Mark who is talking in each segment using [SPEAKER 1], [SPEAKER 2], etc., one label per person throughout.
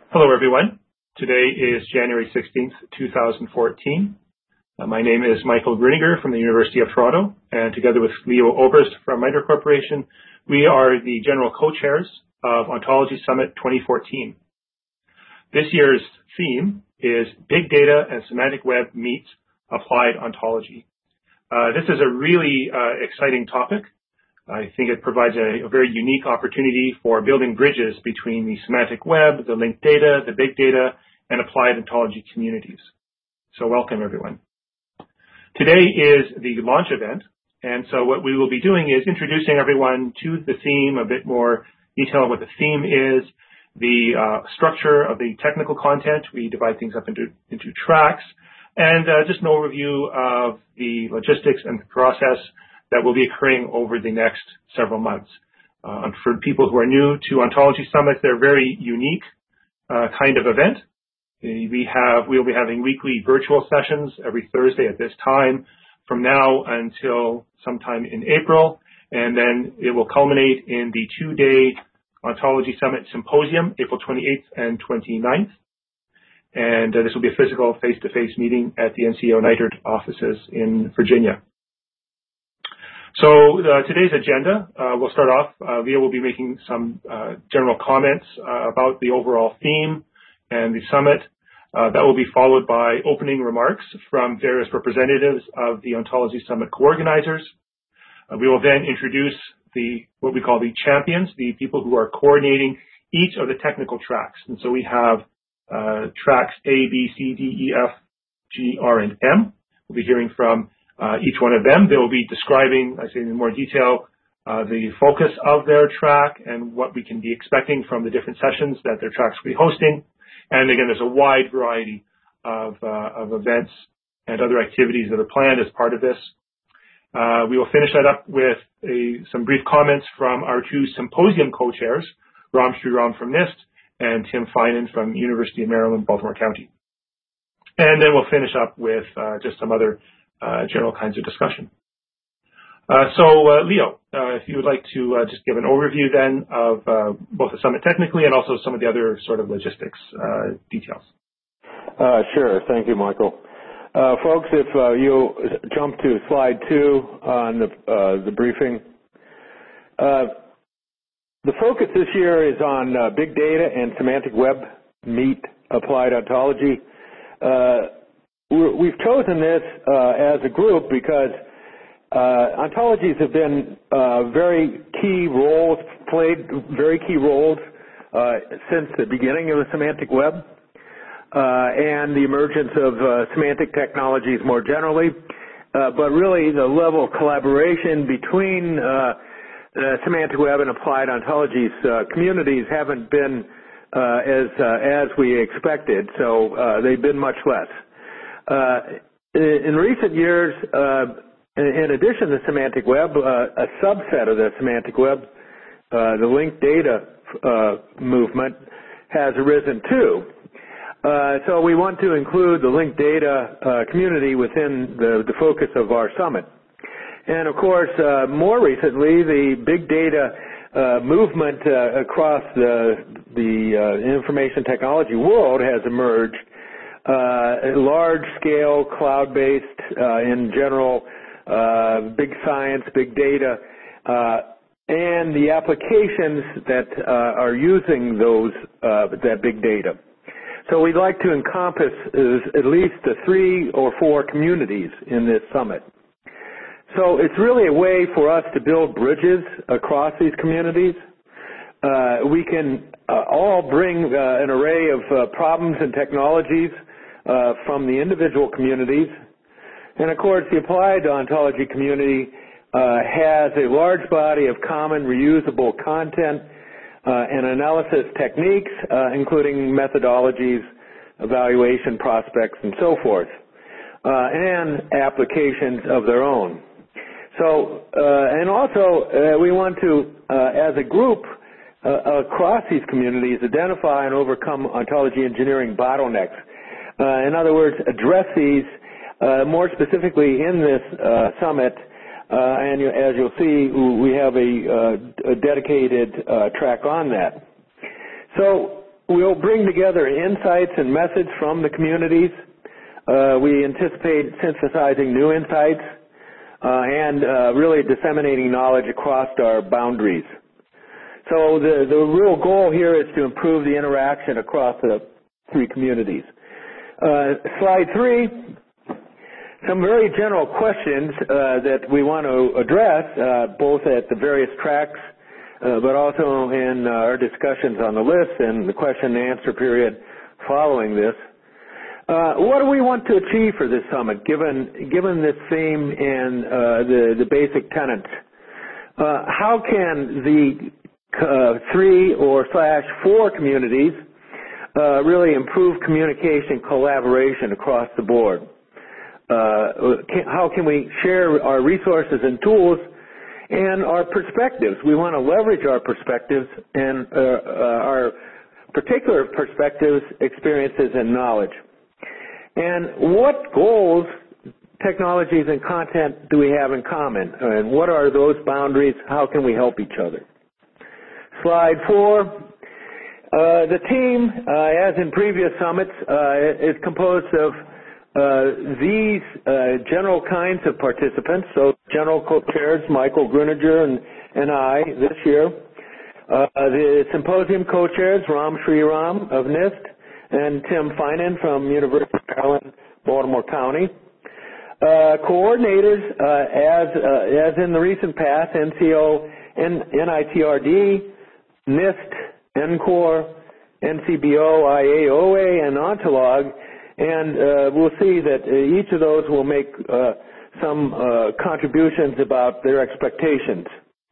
[SPEAKER 1] Hello, everyone. Today is January 16th, 2014. My name is Michael Gruniger from the University of Toronto, and together with Leo Oberst from MITRE Corporation, we are the general co-chairs of Ontology Summit 2014. This year's theme is Big Data and Semantic Web Meets Applied Ontology. This is a really exciting topic. I think it provides a very unique opportunity for building bridges between the semantic web, the linked data, the big data, and applied ontology communities. So welcome, everyone. Today is the launch event, and so what we will be doing is introducing everyone to the theme, a bit more detail on what the theme is, the structure of the technical content. We divide things up into tracks, and just an overview of the logistics and the process that will be occurring over the next several months. For people who are new to Ontology Summit, they're a very unique kind of event. We'll be having weekly virtual sessions every Thursday at this time from now until sometime in April, and then it will culminate in the two-day Ontology Summit Symposium, April 28th and 29th. And this will be a physical face-to-face meeting at the NCO Nitrd offices in Virginia. So today's agenda, we'll start off. Leo will be making some general comments about the overall theme and the summit. That will be followed by opening remarks from various representatives of the Ontology Summit co-organizers. We will then introduce what we call the champions, the people who are coordinating each of the technical tracks. And so we have tracks A, B, C, D, E, F, G, R, and M. We'll be hearing from each one of them. They will be describing, I say in more detail, the focus of their track and what we can be expecting from the different sessions that their tracks will be hosting. And again, there's a wide variety of events and other activities that are planned as part of this. We will finish that up with some brief comments from our two symposium co-chairs, Ram Sriram from NIST and Tim Finan from University of Maryland, Baltimore County. And then we'll finish up with just some other general kinds of discussion. Leo, if you would like to just give an overview then of both the summit technically and also some of the other sort of logistics details.
[SPEAKER 2] Sure. Thank you, Michael. Folks, if you jump to slide 2 on the briefing. The focus this year is on big data and semantic web meet applied ontology. We've chosen this as a group because ontologies have been played very key roles since the beginning of the semantic web and the emergence of semantic technologies more generally. But really, the level of collaboration between the semantic web and applied ontologies communities haven't been as we expected, so they've been much less. In recent years, in addition to the semantic web, a subset of the semantic web, the linked data movement, has arisen too. So we want to include the linked data community within the focus of our summit. And of course, more recently, the big data movement across the information technology world has emerged. Large-scale, cloud-based, in general, big science, big data, and the applications that are using that big data. So we'd like to encompass at least 3 or 4 communities in this summit. So it's really a way for us to build bridges across these communities. We can all bring an array of problems and technologies from the individual communities. And of course, the applied ontology community has a large body of common reusable content and analysis techniques, including methodologies, evaluation prospects, and so forth, and applications of their own. So, and also, we want to, as a group, across these communities, identify and overcome ontology engineering bottlenecks. In other words, address these more specifically in this summit. And as you'll see, we have a dedicated track on that. So We'll bring together insights and methods from the communities. We anticipate synthesizing new insights and really disseminating knowledge across our boundaries. So the real goal here is to improve the interaction across the three communities. Slide 3, some very general questions that we want to address, both at the various tracks, but also in our discussions on the list and the question and answer period following this. What do we want to achieve for this summit, given this theme and the basic tenets? How can the 3 or / 4 communities really improve communication, collaboration across the board? How can we share our resources and tools and our perspectives? We want to leverage our perspectives and our particular perspectives, experiences, and knowledge. And what goals, technologies, and content do we have in common? And what are those boundaries? How can we help each other? Slide 4. The team, as in previous summits, is composed of these general kinds of participants. So general co-chairs, Michael Gruninger and I this year. The symposium co-chairs, Ram Sriram of NIST and Tim Finan from University of Maryland, Baltimore County. Coordinators, as in the recent past, NCO, NITRD, NIST, NCORE, NCBO, IAOA, and Ontolog, and we'll see that each of those will make some contributions about their expectations.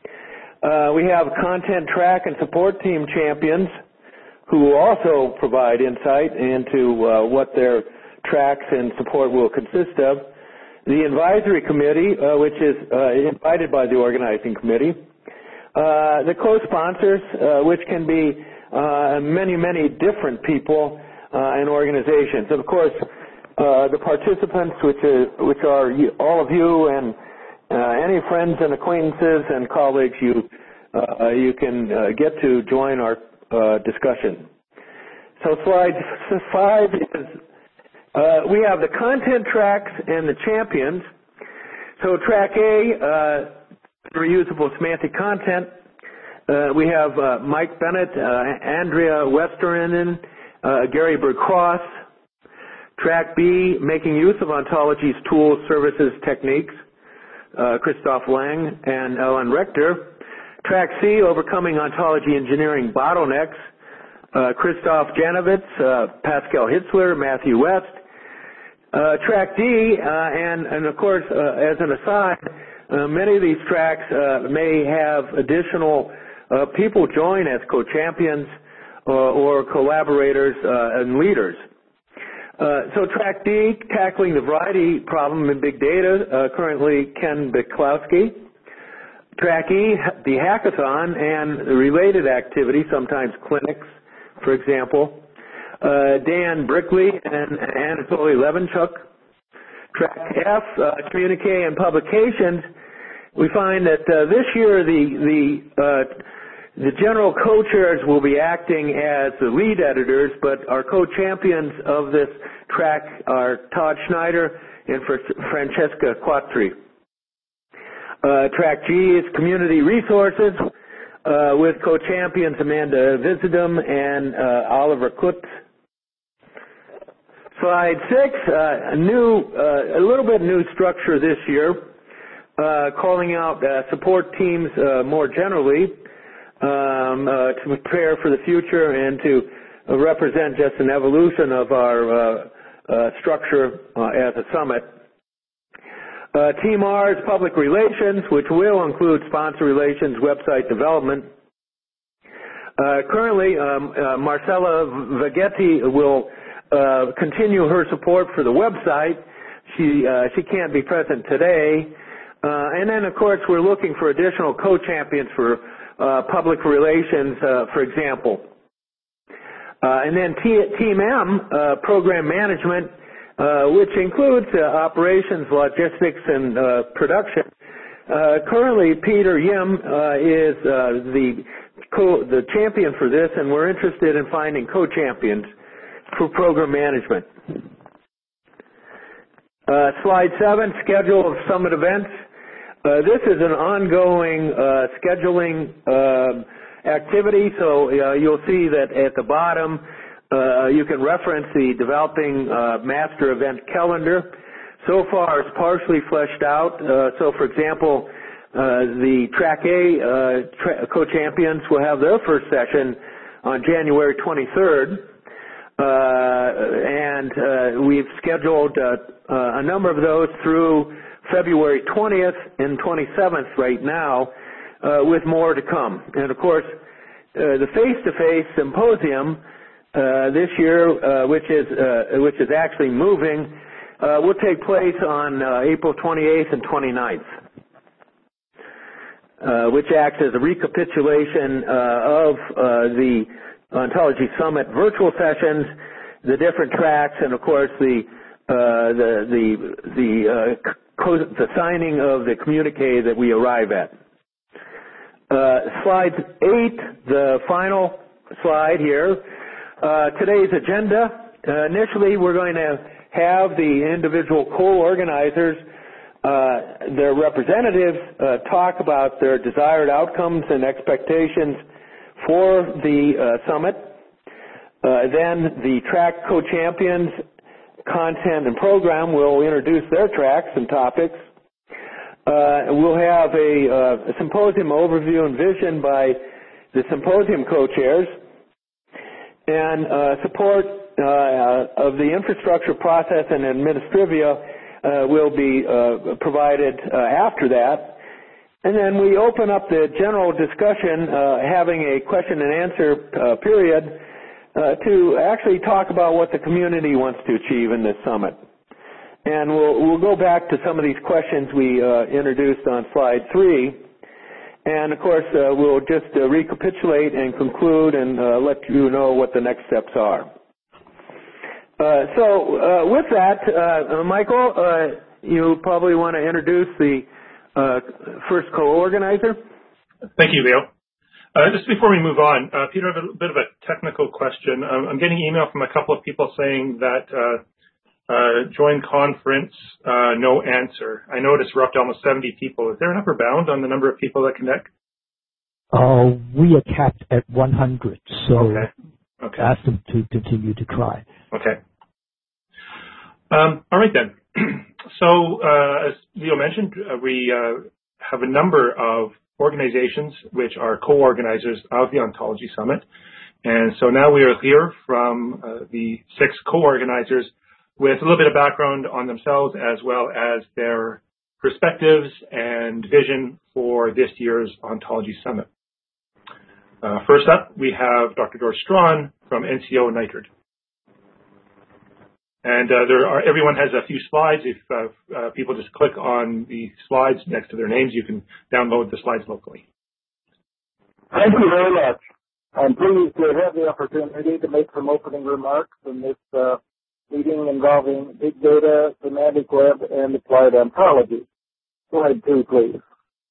[SPEAKER 2] We have content track and support team champions who will also provide insight into what their tracks and support will consist of. The advisory committee, which is invited by the organizing committee. The co-sponsors, which can be many different people and organizations. And of course, the participants, which are all of you and any friends and acquaintances and colleagues you can get to join our discussion. So slide 5 is we have the content tracks and the champions. So track A, reusable semantic content. We have Mike Bennett, Andrea Westerinen, Gary Berg-Cross. Track B, making use of ontologies, tools, services, techniques. Christoph Lang and Ellen Rector. Track C, overcoming ontology engineering bottlenecks. Christoph Janovitz, Pascal Hitzler, Matthew West. Track D, and of course, as an aside, many of these tracks may have additional people join as co-champions or collaborators and leaders. So track D, tackling the variety problem in big data, currently Ken Biklowski. Track E, the hackathon and the related activity, sometimes clinics, for example. Dan Brickley and Anatoly Levenchuk. Track F, communique and publications. We find that this year the general co-chairs will be acting as the lead editors, but our co-champions of this track are Todd Schneider and Francesca Quattri. Track G is community resources with co-champions Amanda Visidum and Oliver Kutz. Slide 6, a little bit new structure this year, calling out support teams more generally to prepare for the future and to represent just an evolution of our structure as a summit. Team R is public relations, which will include sponsor relations, website development. Currently, Marcella Vagetti will continue her support for the website. She can't be present today. And then, of course, we're looking for additional co-champions for public relations, for example. And then Team M, program management, which includes operations, logistics, and production. Currently, Peter Yim is the the champion for this, and we're interested in finding co-champions for program management. Slide 7, schedule of summit events. This is an ongoing scheduling activity, so you'll see that at the bottom you can reference the developing master event calendar. So far it's partially fleshed out. So for example, the Track A co-champions will have their first session on January 23rd. And we've scheduled a number of those through February 20th and 27th right now, with more to come. And of course, the face-to-face symposium this year, which is actually moving, will take place on April 28th and 29th, which acts as a recapitulation of the Ontology Summit virtual sessions, the different tracks, and of course the signing of the communique that we arrive at. Slide 8, the final slide here. Today's agenda. Initially, we're going to have the individual co-organizers, their representatives, talk about their desired outcomes and expectations for the summit. Then the track co-champions, content and program will introduce their tracks and topics. We'll have a symposium overview and vision by the symposium co-chairs, and support of the infrastructure process and administrivia will be provided after that. And then we open up the general discussion, having a question and answer period to actually talk about what the community wants to achieve in this summit. And we'll go back to some of these questions we introduced on slide 3. And of course, we'll just recapitulate and conclude and let you know what the next steps are. So with that, Michael, you probably want to introduce the first co-organizer.
[SPEAKER 1] Thank you, Leo. Just before we move on, Peter, I have a bit of a technical question. I'm getting email from a couple of people saying that join conference, no answer. I noticed we're up to almost 70 people. Is there an upper bound on the number of people that connect?
[SPEAKER 3] We are capped at 100, so
[SPEAKER 1] okay.
[SPEAKER 3] Ask them to continue to try.
[SPEAKER 1] Okay. All right then. So as Leo mentioned, we have a number of organizations which are co-organizers of the Ontology Summit. And so now we are here from the 6 co-organizers with a little bit of background on themselves as well as their perspectives and vision for this year's Ontology Summit. First up, we have Dr. Doris Strawn from NCO NITRD. And everyone has a few slides. If people just click on the slides next to their names, you can download the slides locally.
[SPEAKER 4] Thank you very much. I'm pleased to have the opportunity to make some opening remarks in this meeting involving big data, semantic web, and applied ontology. Slide 2, please.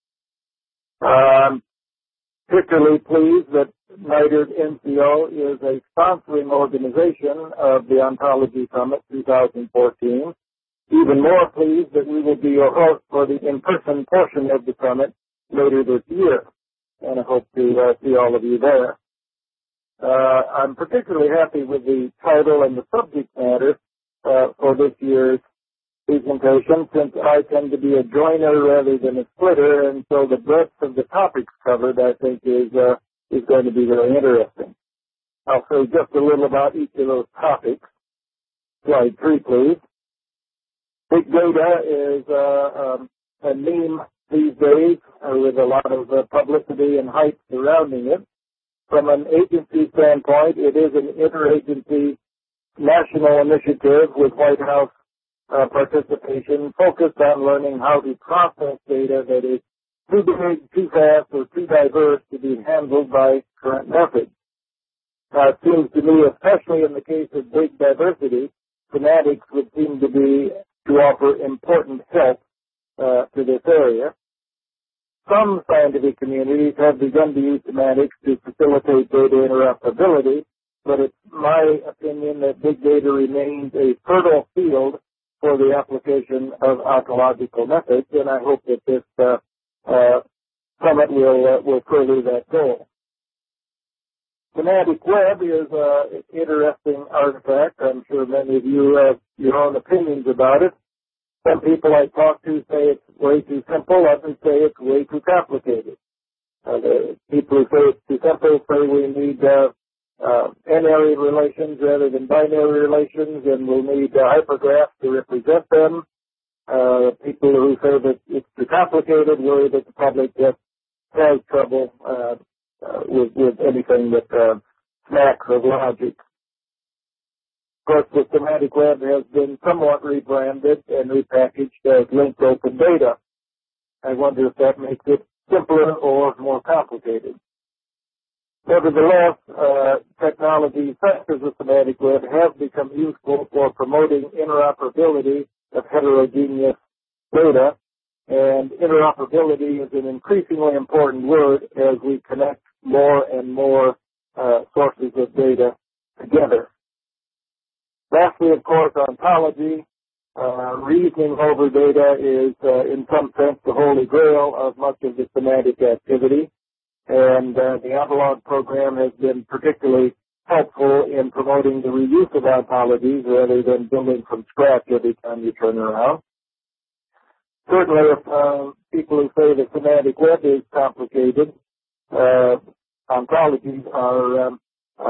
[SPEAKER 4] Particularly pleased that NITRD NCO is a sponsoring organization of the Ontology Summit 2014. Even more pleased that we will be your host for the in-person portion of the summit later this year. And I hope to see all of you there. I'm particularly happy with the title and the subject matter for this year's presentation, since I tend to be a joiner rather than a splitter, and so the breadth of the topics covered, I think, is going to be very interesting. I'll say just a little about each of those topics. Slide 3, please. Big data is a meme these days with a lot of publicity and hype surrounding it. From an agency standpoint, it is an interagency national initiative with White House participation focused on learning how to process data that is too big, too fast, or too diverse to be handled by current methods. It seems to me, especially in the case of big diversity, semantics would seem to offer important help to this area. some scientific communities have begun to use semantics to facilitate data interoperability, but it's my opinion that big data remains a fertile field for the application of ontological methods, and I hope that this summit will further that goal. Semantic web is an interesting artifact. I'm sure many of you have your own opinions about it. Some people I talk to say it's way too simple. Others say it's way too complicated. The people who say it's too simple say we need n-area relations rather than binary relations, and we'll need hypergraphs to represent them. People who say that it's too complicated worry that the public just has trouble with anything that smacks of logic. Of course, the semantic web has been somewhat rebranded and repackaged as linked open data. I wonder if that makes it simpler or more complicated. Nevertheless, technology such as the semantic web have become useful for promoting interoperability of heterogeneous data, and interoperability is an increasingly important word as we connect more and more sources of data together. Lastly, of course, ontology. Reasoning over data is, in some sense, the holy grail of much of the semantic activity. And the Avalon program has been particularly helpful in promoting the reuse of ontologies rather than building from scratch every time you turn around. Certainly, if people who say the semantic web is complicated, ontologies are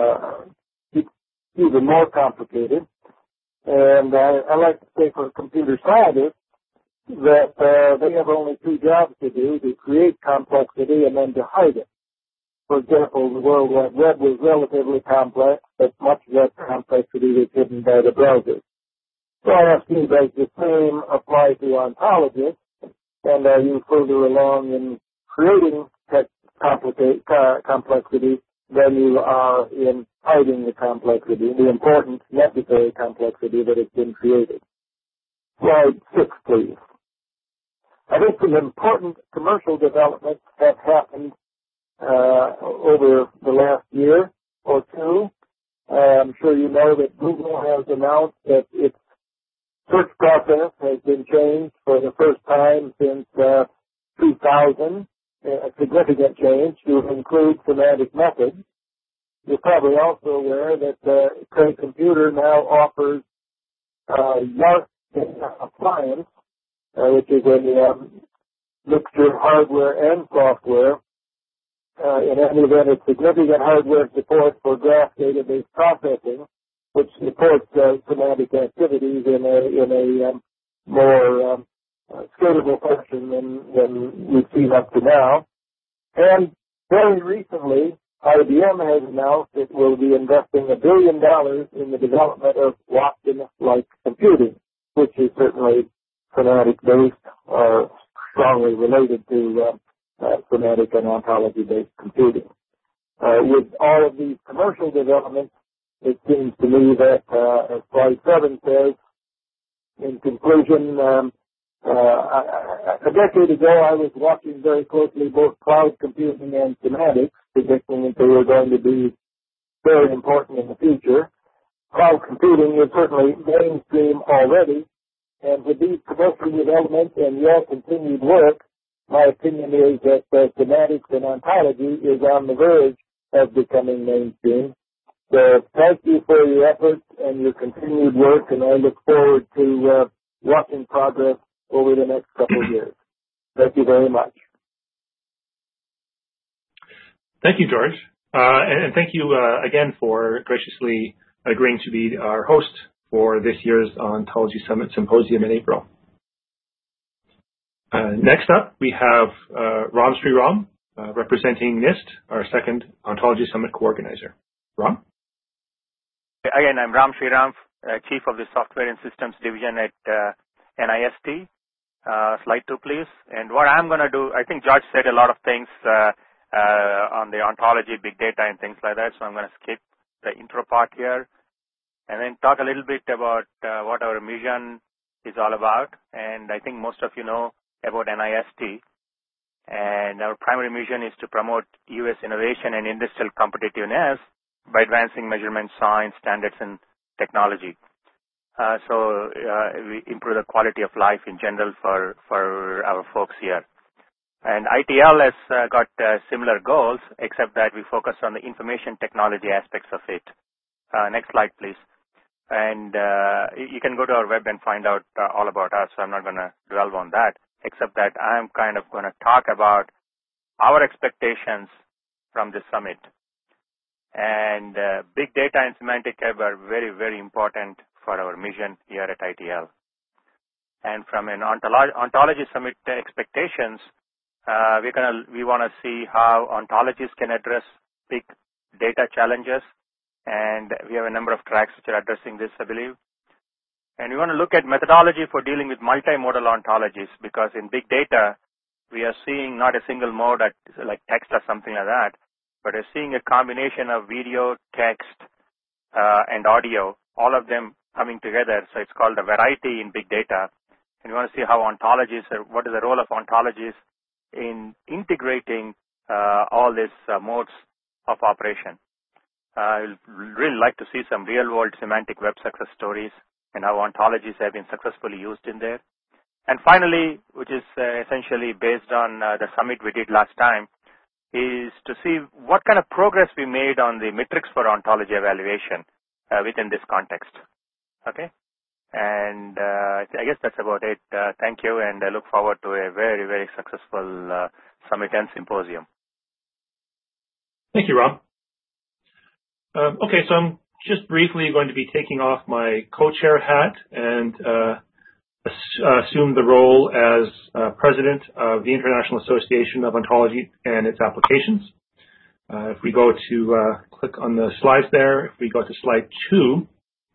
[SPEAKER 4] even more complicated. And I like to say for computer scientists that they have only two jobs to do: to create complexity and then to hide it. For example, the World Wide Web was relatively complex, but much of that complexity was hidden by the browser. So I ask you, does the same apply to ontologists? And are you further along in creating complexity than you are in hiding the complexity, the important, necessary complexity that has been created? Slide 6, please. I think some important commercial developments have happened over the last year or two. I'm sure you know that Google has announced that its search process has been changed for the first time since 2000, a significant change to include semantic methods. You're probably also aware that Cray Computer now offers YARC appliance, which is a mixture of hardware and software. In any event, it's significant hardware support for graph database processing, which supports semantic activities in a more scalable fashion than we've seen up to now. And very recently, IBM has announced it will be investing $1 billion in the development of Watson-like computing, which is certainly semantic-based or strongly related to semantic and ontology-based computing. With all of these commercial developments, it seems to me that, as slide 7 says, in conclusion, a decade ago I was watching very closely both cloud computing and semantics, predicting that they were going to be very important in the future. Cloud computing is certainly mainstream already, and with these commercial developments and your continued work, my opinion is that semantics and ontology is on the verge of becoming mainstream. So thank you for your efforts and your continued work, and I look forward to watching progress over the next couple of years. Thank you very much.
[SPEAKER 1] Thank you, George. And thank you again for graciously agreeing to be our host for this year's Ontology Summit Symposium in April. Next up, we have Ram Sriram, representing NIST, our second Ontology Summit co-organizer. Ram?
[SPEAKER 5] Again, I'm Ram Sriram, Chief of the Software and Systems Division at NIST. Slide 2, please. And what I'm going to do, I think George said a lot of things on the ontology, big data, and things like that, so I'm going to skip the intro part here and then talk a little bit about what our mission is all about. And I think most of you know about NIST. And our primary mission is to promote U.S. innovation and industrial competitiveness by advancing measurement science, standards, and technology. We improve the quality of life in general for our folks here. And ITL has got similar goals, except that we focus on the information technology aspects of it. Next slide, please. And you can go to our web and find out all about us, so I'm not going to dwell on that, except that I'm kind of going to talk about our expectations from this summit. And big data and semantic web are very, very important for our mission here at ITL. And from an ontology summit expectations, we want to see how ontologies can address big data challenges. And we have a number of tracks which are addressing this, I believe. And we want to look at methodology for dealing with multimodal ontologies, because in big data, we are seeing not a single mode like text or something like that, but we're seeing a combination of video, text, and audio, all of them coming together. So it's called a variety in big data. And we want to see how ontologies, what is the role of ontologies in integrating all these modes of operation. I'd really like to see some real-world semantic web success stories and how ontologies have been successfully used in there. And finally, which is essentially based on the summit we did last time, is to see what kind of progress we made on the metrics for ontology evaluation within this context. Okay? And I guess that's about it. Thank you, and I look forward to a very, very successful summit and symposium.
[SPEAKER 1] Thank you, Ram. Okay, so I'm just briefly going to be taking off my co-chair hat and assume the role as president of the International Association of Ontology and its applications. If we go to click on the slides there, if we go to slide 2,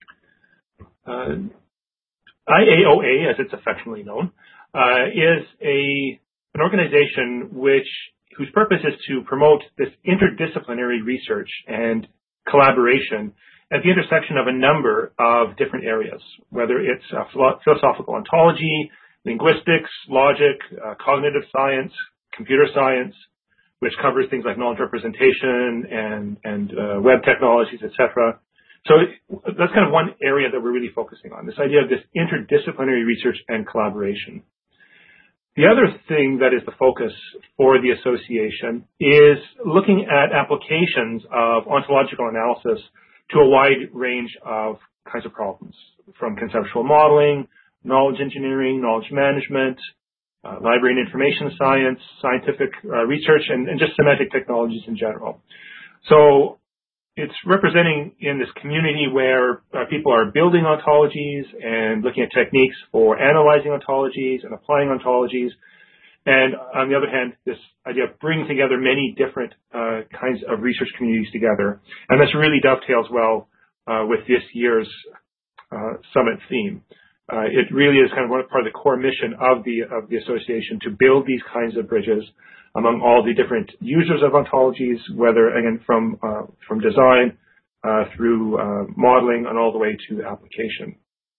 [SPEAKER 1] IAOA, as it's affectionately known, is an organization whose purpose is to promote this interdisciplinary research and collaboration at the intersection of a number of different areas, whether it's philosophical ontology, linguistics, logic, cognitive science, computer science, which covers things like knowledge representation and web technologies, etc. So that's kind of one area that we're really focusing on, this idea of this interdisciplinary research and collaboration. The other thing that is the focus for the association is looking at applications of ontological analysis to a wide range of kinds of problems, from conceptual modeling, knowledge engineering, knowledge management, library and information science, scientific research, and just semantic technologies in general. So it's representing in this community where people are building ontologies and looking at techniques for analyzing ontologies and applying ontologies. And on the other hand, this idea of bringing together many different kinds of research communities together. And this really dovetails well with this year's summit theme. It really is kind of part of the core mission of the association to build these kinds of bridges among all the different users of ontologies, whether, again, from design through modeling and all the way to application.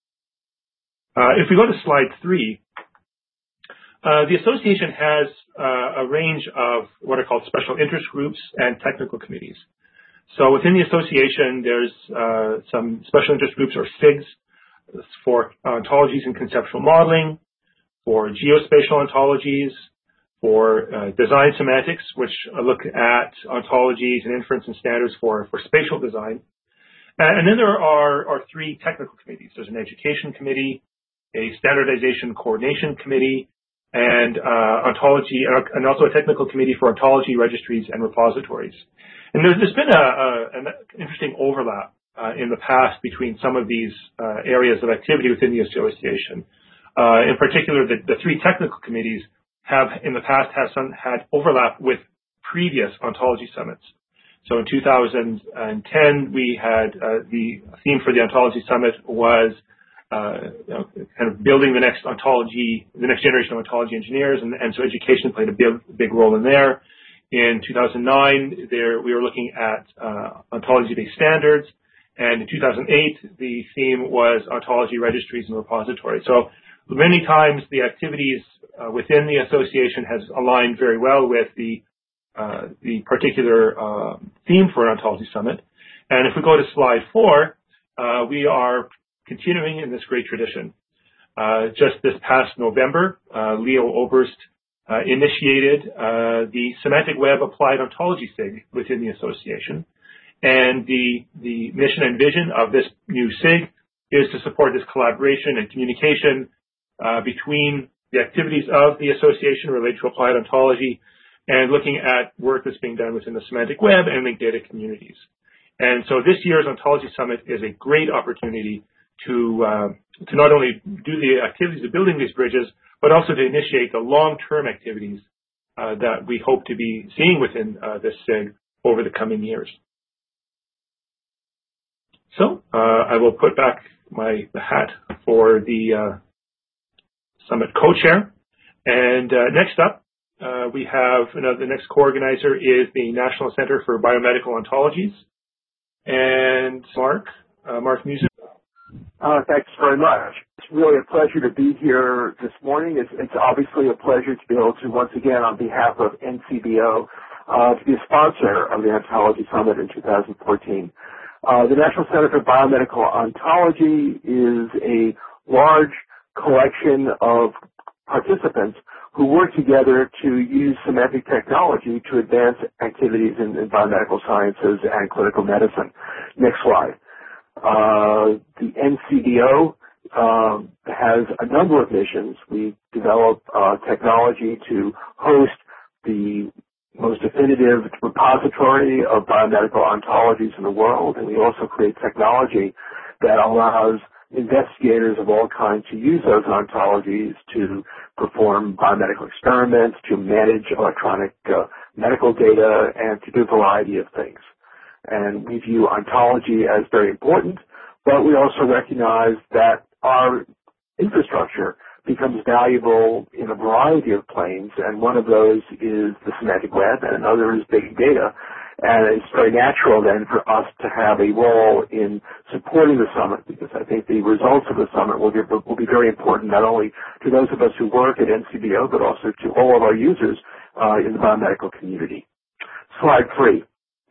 [SPEAKER 1] If we go to slide 3, the association has a range of what are called special interest groups and technical committees. So within the association, there's some special interest groups, or SIGs, for ontologies and conceptual modeling, for geospatial ontologies, for design semantics, which look at ontologies and inference and standards for spatial design. And then there are 3 technical committees. There's an education committee, a standardization coordination committee, and ontology, and also a technical committee for ontology registries and repositories. And there's been an interesting overlap in the past between some of these areas of activity within the association. In particular, the 3 technical committees have in the past had overlap with previous ontology summits. So in 2010, we had the theme for the ontology summit was kind of building the next generation of ontology engineers, and so education played a big role in there. In 2009, we were looking at ontology-based standards, and in 2008, the theme was ontology registries and repositories. So many times the activities within the association has aligned very well with the particular theme for an Ontology Summit. And if we go to slide 4, we are continuing in this great tradition. Just this past November, Leo Oberst initiated the Semantic Web Applied Ontology SIG within the association. And the mission and vision of this new SIG is to support this collaboration and communication between the activities of the association related to applied ontology and looking at work that's being done within the semantic web and linked data communities. And so this year's Ontology Summit is a great opportunity to not only do the activities of building these bridges, but also to initiate the long-term activities that we hope to be seeing within this SIG over the coming years. So I will put back the hat for the Summit co-chair. And next up, we have the next co-organizer is the National Center for Biomedical Ontologies. And Mark Musen.
[SPEAKER 6] Thanks very much. It's really a pleasure to be here this morning. It's obviously a pleasure to be able to, once again, on behalf of NCBO, to be a sponsor of the Ontology Summit in 2014. The National Center for Biomedical Ontology is a large collection of participants who work together to use semantic technology to advance activities in biomedical sciences and clinical medicine. Next slide. The NCBO has a number of missions. We develop technology to host the most definitive repository of biomedical ontologies in the world, and we also create technology that allows investigators of all kinds to use those ontologies to perform biomedical experiments, to manage electronic medical data, and to do a variety of things. And we view ontology as very important, but we also recognize that our infrastructure becomes valuable in a variety of planes, and one of those is the semantic web, and another is big data. And it's very natural then for us to have a role in supporting the summit, because I think the results of the summit will be very important not only to those of us who work at NCBO, but also to all of our users in the biomedical community. Slide 3.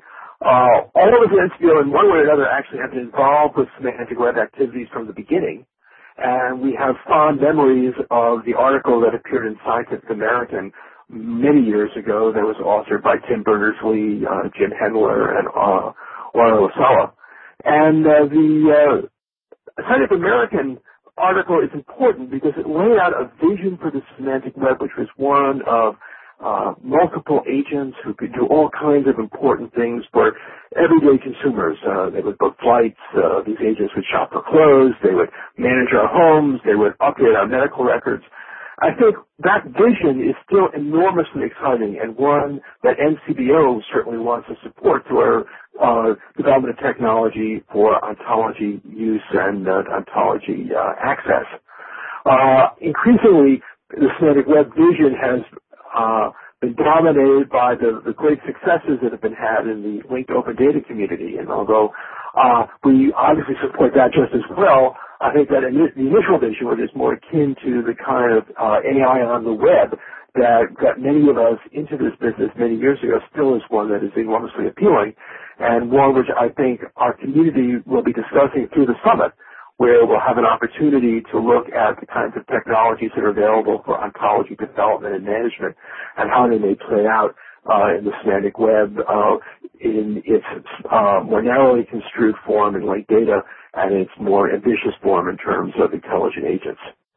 [SPEAKER 6] All of the NCBO in one way or another actually have been involved with semantic web activities from the beginning, and we have fond memories of the article that appeared in Scientific American many years ago that was authored by Tim Berners-Lee, Jim Hendler, and Laura Lasala. And the Scientific American article is important because it laid out a vision for the semantic web, which was one of multiple agents who could do all kinds of important things for everyday consumers. They would book flights. These agents would shop for clothes. They would manage our homes. They would update our medical records. I think that vision is still enormously exciting and one that NCBO certainly wants to support through our development of technology for ontology use and ontology access. Increasingly, the semantic web vision has been dominated by the great successes that have been had in the linked open data community. And although we obviously support that just as well, I think that the initial vision, which is more akin to the kind of AI on the web that got many of us into this business many years ago, still is one that is enormously appealing, and one which I think our community will be discussing through the summit, where we'll have an opportunity to look at the kinds of technologies that are available for ontology development and management and how they may play out in the semantic web in its more narrowly construed form in linked data and its more ambitious form in terms of intelligent agents.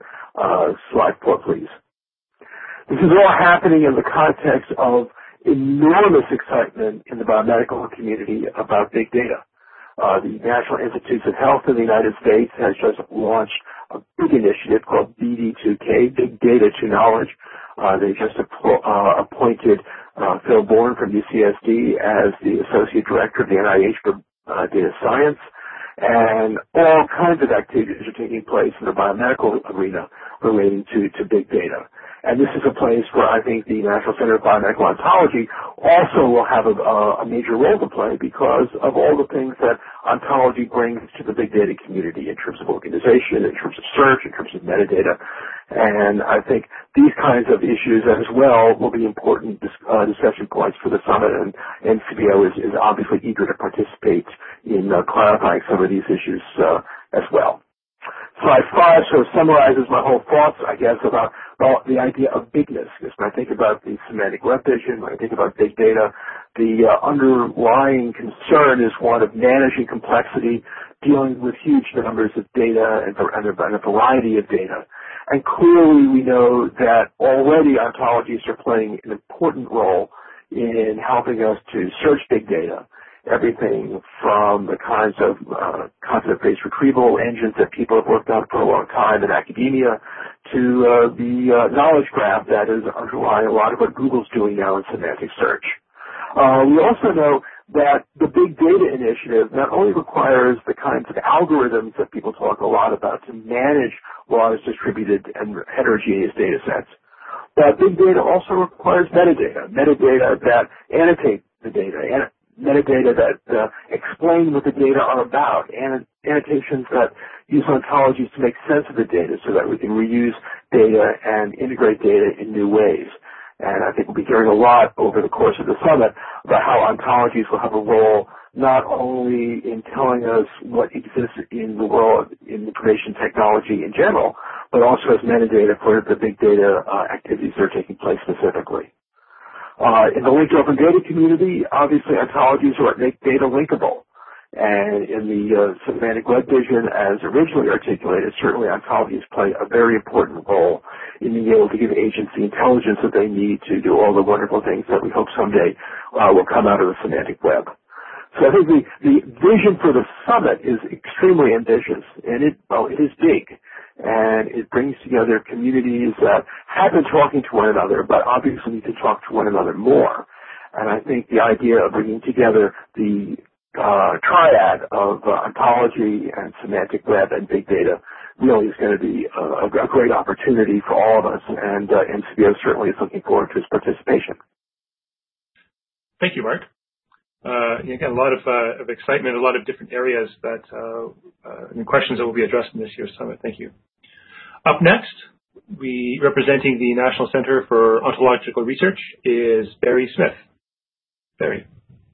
[SPEAKER 6] Slide 4, please. This is all happening in the context of enormous excitement in the biomedical community about big data. The National Institutes of Health in the United States has just launched a big initiative called BD2K, Big Data to Knowledge. They just appointed Phil Bourne from UCSD as the Associate Director of the NIH for Data Science. And all kinds of activities are taking place in the biomedical arena relating to big data. And this is a place where I think the National Center for Biomedical Ontology also will have a major role to play because of all the things that ontology brings to the big data community in terms of organization, in terms of search, in terms of metadata. And I think these kinds of issues as well will be important discussion points for the summit, and NCBO is obviously eager to participate in clarifying some of these issues as well. Slide 5 sort of summarizes my whole thoughts, I guess, about the idea of bigness. Because when I think about the semantic web vision, when I think about big data, the underlying concern is one of managing complexity, dealing with huge numbers of data and a variety of data. And clearly we know that already ontologies are playing an important role in helping us to search big data. Everything from the kinds of concept-based retrieval engines that people have worked on for a long time in academia to the knowledge graph that is underlying a lot of what Google's doing now in semantic search. We also know that the Big Data Initiative not only requires the kinds of algorithms that people talk a lot about to manage large distributed and heterogeneous data sets, but big data also requires metadata that annotate the data, metadata that explain what the data are about, and annotations that use ontologies to make sense of the data so that we can reuse data and integrate data in new ways. And I think we'll be hearing a lot over the course of the summit about how ontologies will have a role not only in telling us what exists in the world in information technology in general, but also as metadata for the big data activities that are taking place specifically. In the linked open data community, obviously ontologies are what make data linkable. And in the semantic web vision, as originally articulated, certainly ontologies play a very important role in being able to give agents the intelligence that they need to do all the wonderful things that we hope someday will come out of the semantic web. So I think the vision for the summit is extremely ambitious, and it is big. And it brings together communities that have been talking to one another, but obviously need to talk to one another more. And I think the idea of bringing together the triad of ontology and semantic web and big data really is going to be a great opportunity for all of us, and NCBO certainly is looking forward to its participation.
[SPEAKER 1] Thank you, Mark. Again, a lot of excitement, a lot of different areas that and questions that will be addressed in this year's summit. Thank you. Up next, representing the National Center for Ontological Research is Barry Smith. Barry.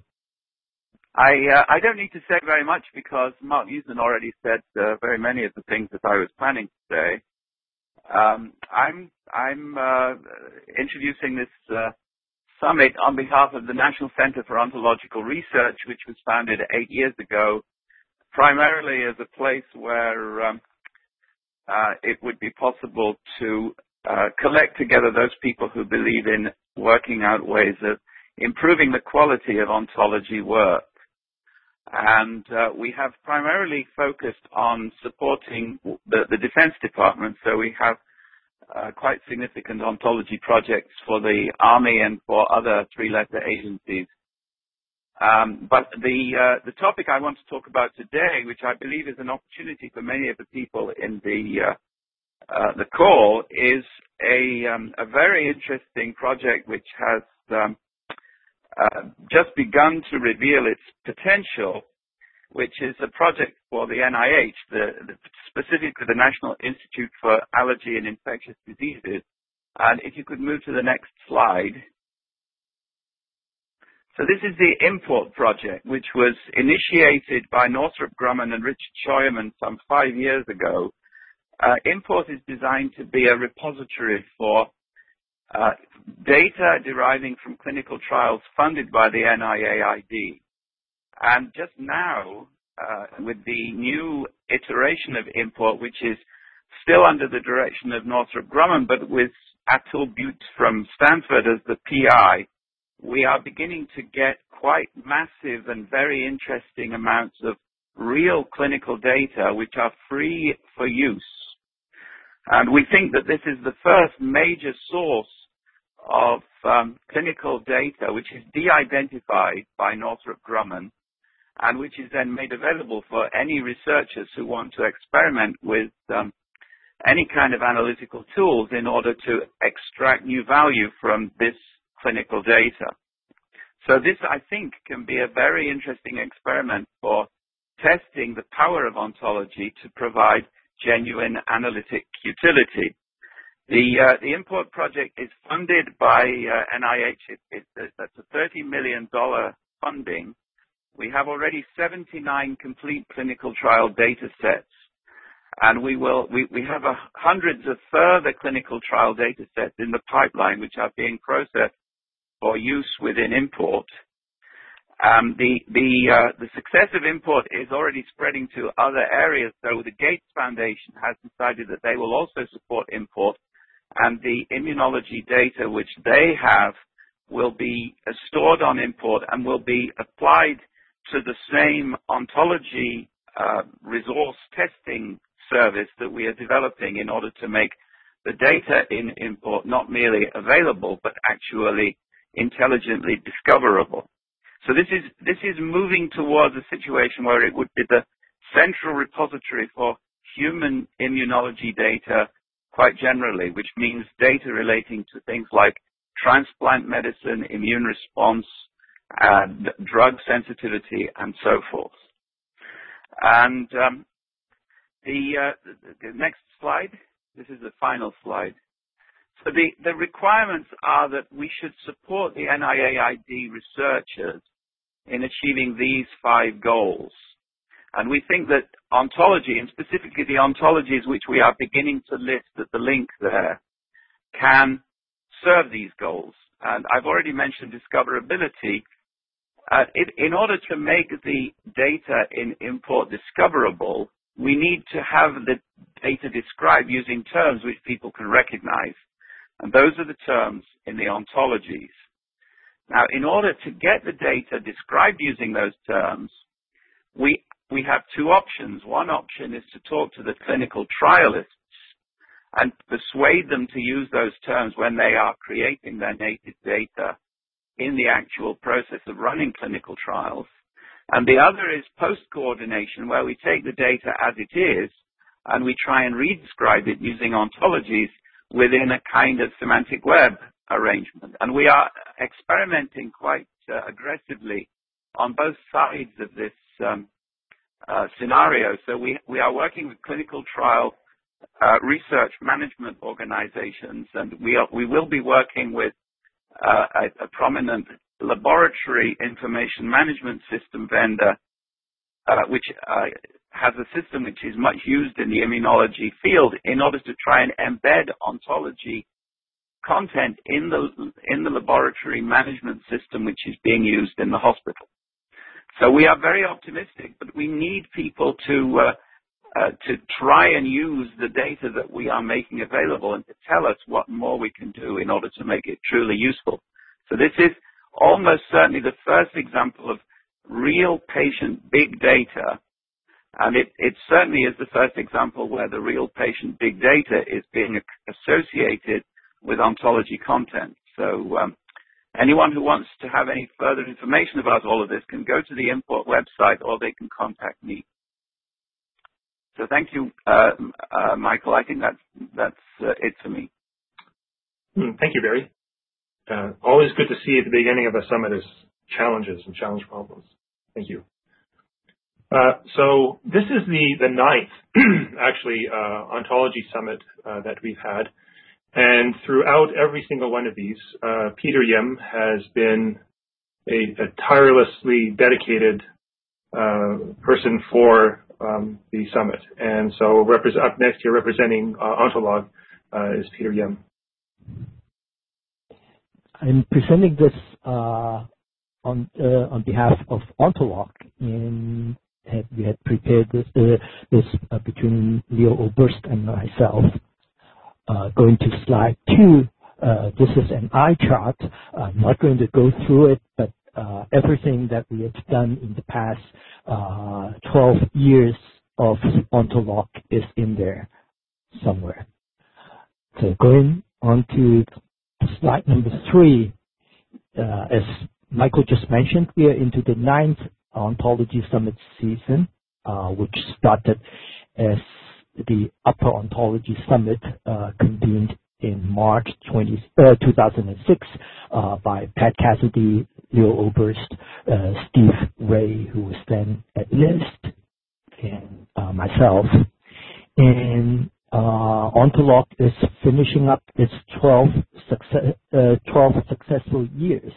[SPEAKER 7] I don't need to say very much because Mark Newson already said very many of the things that I was planning to say. I'm introducing this summit on behalf of the National Center for Ontological Research, which was founded 8 years ago, primarily as a place where it would be possible to collect together those people who believe in working out ways of improving the quality of ontology work. And we have primarily focused on supporting the Defense Department, so we have quite significant ontology projects for the Army and for other three-letter agencies. But the topic I want to talk about today, which I believe is an opportunity for many of the people in the call, is a very interesting project which has just begun to reveal its potential, which is a project for the NIH, specifically the National Institute for Allergy and Infectious Diseases. And if you could move to the next slide. So this is the IMPORT project, which was initiated by Northrop Grumman and Richard Scheuermann some 5 years ago. IMPORT is designed to be a repository for data deriving from clinical trials funded by the NIAID. And just now, with the new iteration of IMPORT, which is still under the direction of Northrop Grumman, but with Atul Butte from Stanford as the PI, we are beginning to get quite massive and very interesting amounts of real clinical data which are free for use. And we think that this is the first major source of clinical data which is de-identified by Northrop Grumman and which is then made available for any researchers who want to experiment with any kind of analytical tools in order to extract new value from this clinical data. So this, I think, can be a very interesting experiment for testing the power of ontology to provide genuine analytic utility. The import project is funded by NIH. That's a $30 million funding. We have already 79 complete clinical trial data sets, and we have hundreds of further clinical trial data sets in the pipeline which are being processed for use within import. The success of import is already spreading to other areas. So the Gates Foundation has decided that they will also support import, and the immunology data which they have will be stored on import and will be applied to the same ontology resource testing service that we are developing in order to make the data in import not merely available but actually intelligently discoverable. So this is moving towards a situation where it would be the central repository for human immunology data quite generally, which means data relating to things like transplant medicine, immune response, drug sensitivity, and so forth. And the next slide, this is the final slide. So the requirements are that we should support the NIAID researchers in achieving these 5 goals. And we think that ontology, and specifically the ontologies which we are beginning to list at the link there, can serve these goals. And I've already mentioned discoverability. In order to make the data in import discoverable, we need to have the data described using terms which people can recognize. And those are the terms in the ontologies. Now, in order to get the data described using those terms, we have 2 options. One option is to talk to the clinical trialists and persuade them to use those terms when they are creating their native data in the actual process of running clinical trials. And the other is post-coordination, where we take the data as it is and we try and redescribe it using ontologies within a kind of semantic web arrangement. And we are experimenting quite aggressively on both sides of this scenario. So we are working with clinical trial research management organizations, and we will be working with a prominent laboratory information management system vendor, which has a system which is much used in the immunology field in order to try and embed ontology content in the laboratory management system which is being used in the hospital. So we are very optimistic, but we need people to try and use the data that we are making available and to tell us what more we can do in order to make it truly useful. So this is almost certainly the first example of real patient big data, and it certainly is the first example where the real patient big data is being associated with ontology content. So anyone who wants to have any further information about all of this can go to the import website, or they can contact me. So thank you, Michael. I think that's it for me.
[SPEAKER 1] Thank you, Barry. Always good to see at the beginning of a summit is challenges and challenge problems. Thank you. So this is the 9th, actually, ontology summit that we've had. And throughout every single one of these, Peter Yim has been a tirelessly dedicated person for the summit. And so up next here representing Ontolog is Peter Yim.
[SPEAKER 3] I'm presenting this on behalf of Ontolog, and we had prepared this between Leo Oberst and myself. Going to slide 2, this is an eye chart. I'm not going to go through it, but everything that we have done in the past 12 years of Ontolog is in there somewhere. So going on to slide number 3, as Michael just mentioned, we are into the 9th Ontology Summit season, which started as the Upper Ontology Summit convened in March 2006 by Pat Cassidy, Leo Oberst, Steve Ray, who was then at NIST, and myself. And Ontolog is finishing up its 12 successful years.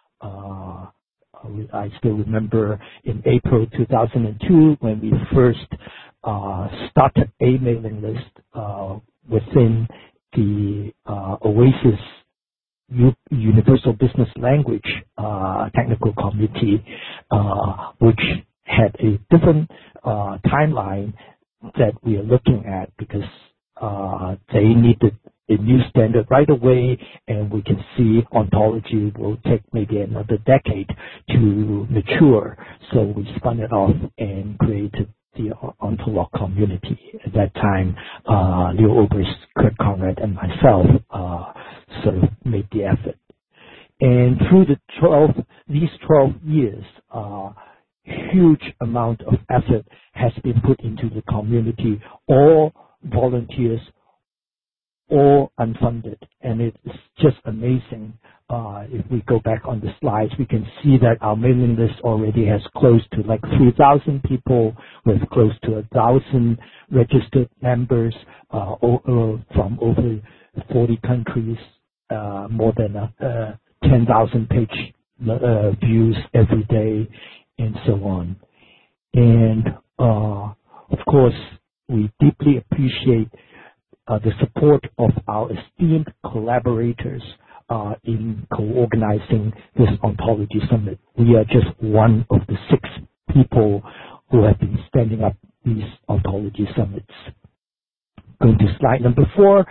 [SPEAKER 3] I still remember in April 2002 when we first started a mailing list within the OASIS Universal Business Language Technical Committee, which had a different timeline that we are looking at because they needed a new standard right away, and we can see ontology will take maybe another decade to mature. So we spun it off and created the Ontolog community. At that time, Leo Oberst, Kurt Conrad, and myself sort of made the effort. And through these 12 years, huge amount of effort has been put into the community, all volunteers, all unfunded, and it's just amazing. If we go back on the slides, we can see that our mailing list already has close to like 3,000 people with close to 1,000 registered members from over 40 countries, more than 10,000 page views every day, and so on. And of course, we deeply appreciate the support of our esteemed collaborators in co-organizing this Ontology Summit. We are just one of the 6 people who have been standing up these Ontology Summits. Going to slide number 4.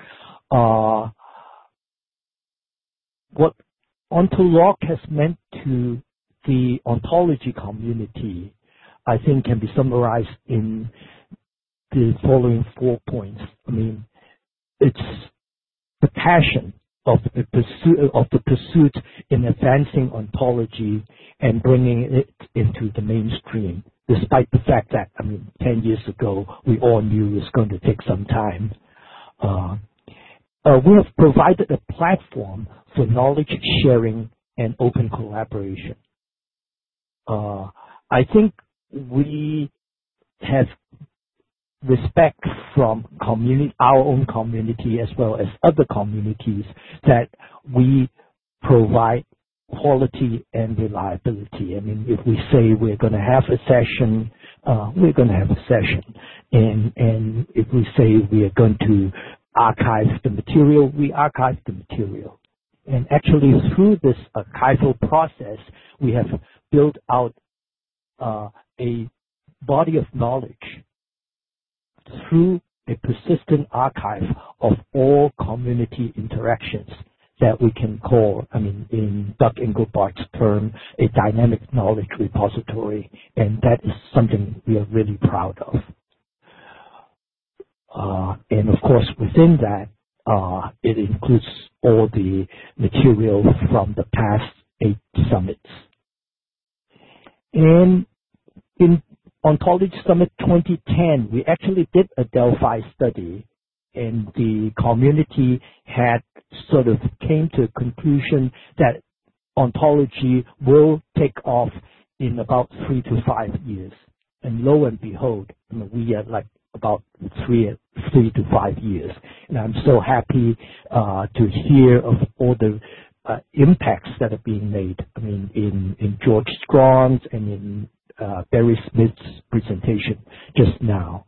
[SPEAKER 3] What Ontolog has meant to the ontology community, I think, can be summarized in the following 4 points. I mean, it's the passion of the pursuit in advancing ontology and bringing it into the mainstream, despite the fact that, 10 years ago, we all knew it was going to take some time. We have provided a platform for knowledge sharing and open collaboration. I think we have respect from our own community as well as other communities that we provide quality and reliability. I mean, if we say we're going to have a session, we're going to have a session. And if we say we are going to archive the material, we archive the material. And actually, through this archival process, we have built out a body of knowledge through a persistent archive of all community interactions that we can call, in Doug Engelbart's term, a dynamic knowledge repository, and that is something we are really proud of. And of course, within that, it includes all the material from the past 8 summits. And in Ontology Summit 2010, we actually did a Delphi study, and the community had sort of came to a conclusion that ontology will take off in about 3 to 5 years. And lo and behold, we are like about 3 to 5 years. And I'm so happy to hear of all the impacts that are being made. In George Strong's and in Barry Smith's presentation just now.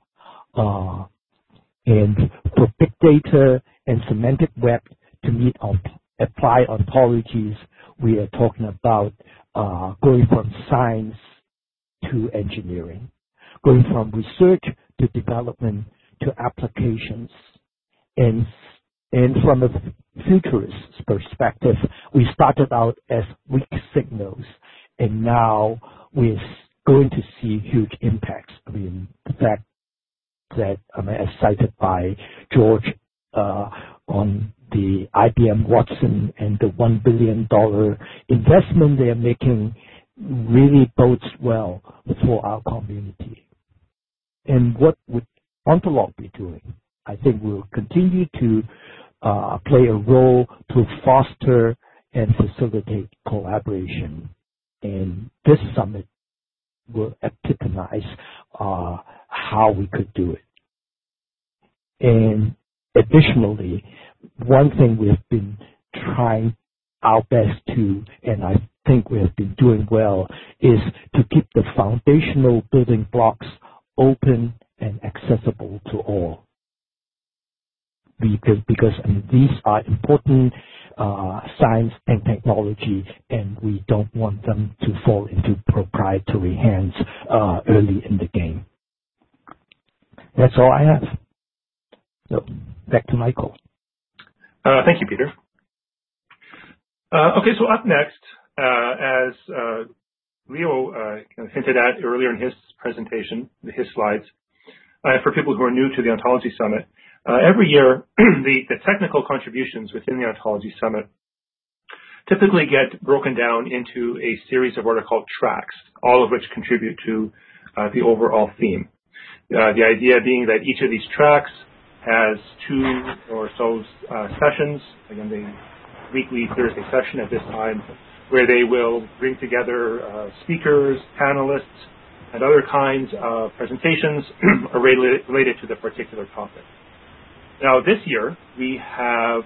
[SPEAKER 3] And for big data and semantic web to meet applied ontologies, we are talking about going from science to engineering, going from research to development to applications. And from a futurist perspective, we started out as weak signals, and now we're going to see huge impacts. The fact that, as cited by George on the IBM Watson and the $1 billion investment they're making really bodes well for our community. And what would Ontolog be doing? I think we'll continue to play a role to foster and facilitate collaboration. And this summit will epitomize how we could do it. And additionally, one thing we have been trying our best to, and I think we have been doing well, is to keep the foundational building blocks open and accessible to all. Because I mean, these are important science and technology, and we don't want them to fall into proprietary hands early in the game. That's all I have. So back to Michael.
[SPEAKER 1] Thank you, Peter. Okay, so up next, as Leo kind of hinted at earlier in his presentation, his slides, for people who are new to the Ontology Summit, every year the technical contributions within the Ontology Summit typically get broken down into a series of what are called tracks, all of which contribute to the overall theme. The idea being that each of these tracks has 2 or so sessions, again, the weekly Thursday session at this time, where they will bring together speakers, panelists, and other kinds of presentations related to the particular topic. Now, this year, we have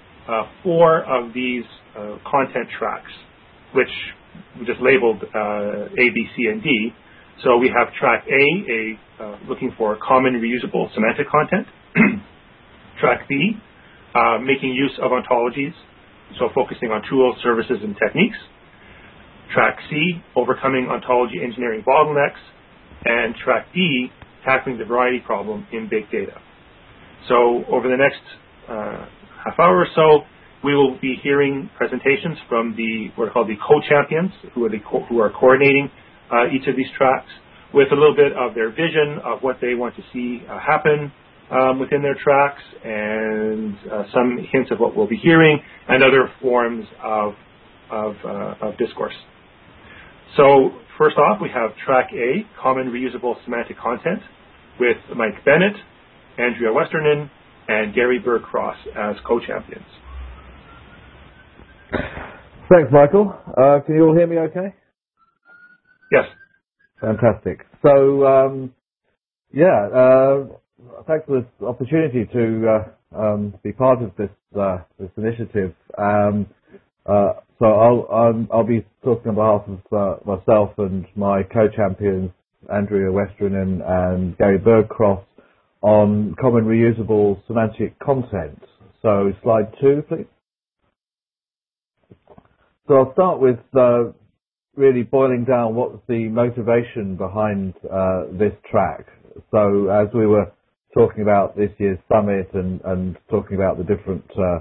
[SPEAKER 1] 4 of these content tracks, which we just labeled A, B, C, and D. So we have track A, looking for common reusable semantic content. Track B, making use of ontologies, so focusing on tools, services, and techniques. Track C, overcoming ontology engineering bottlenecks. And track D, tackling the variety problem in big data. So over the next half hour or so, we will be hearing presentations from what are called the co-champions, who are coordinating each of these tracks, with a little bit of their vision of what they want to see happen within their tracks, and some hints of what we'll be hearing, and other forms of discourse. So first off, we have track A, common reusable semantic content, with Mike Bennett, Andrea Westernen, and Gary Berg-Cross as co-champions.
[SPEAKER 8] Thanks, Michael. Can you all hear me okay?
[SPEAKER 1] Yes.
[SPEAKER 8] Fantastic. So, thanks for this opportunity to be part of this initiative. So I'll be talking on behalf of myself and my co-champions, Andrea Westernen and Gary Berg-Cross, on common reusable semantic content. So slide 2, please. So I'll start with really boiling down what's the motivation behind this track. So as we were talking about this year's summit and talking about the different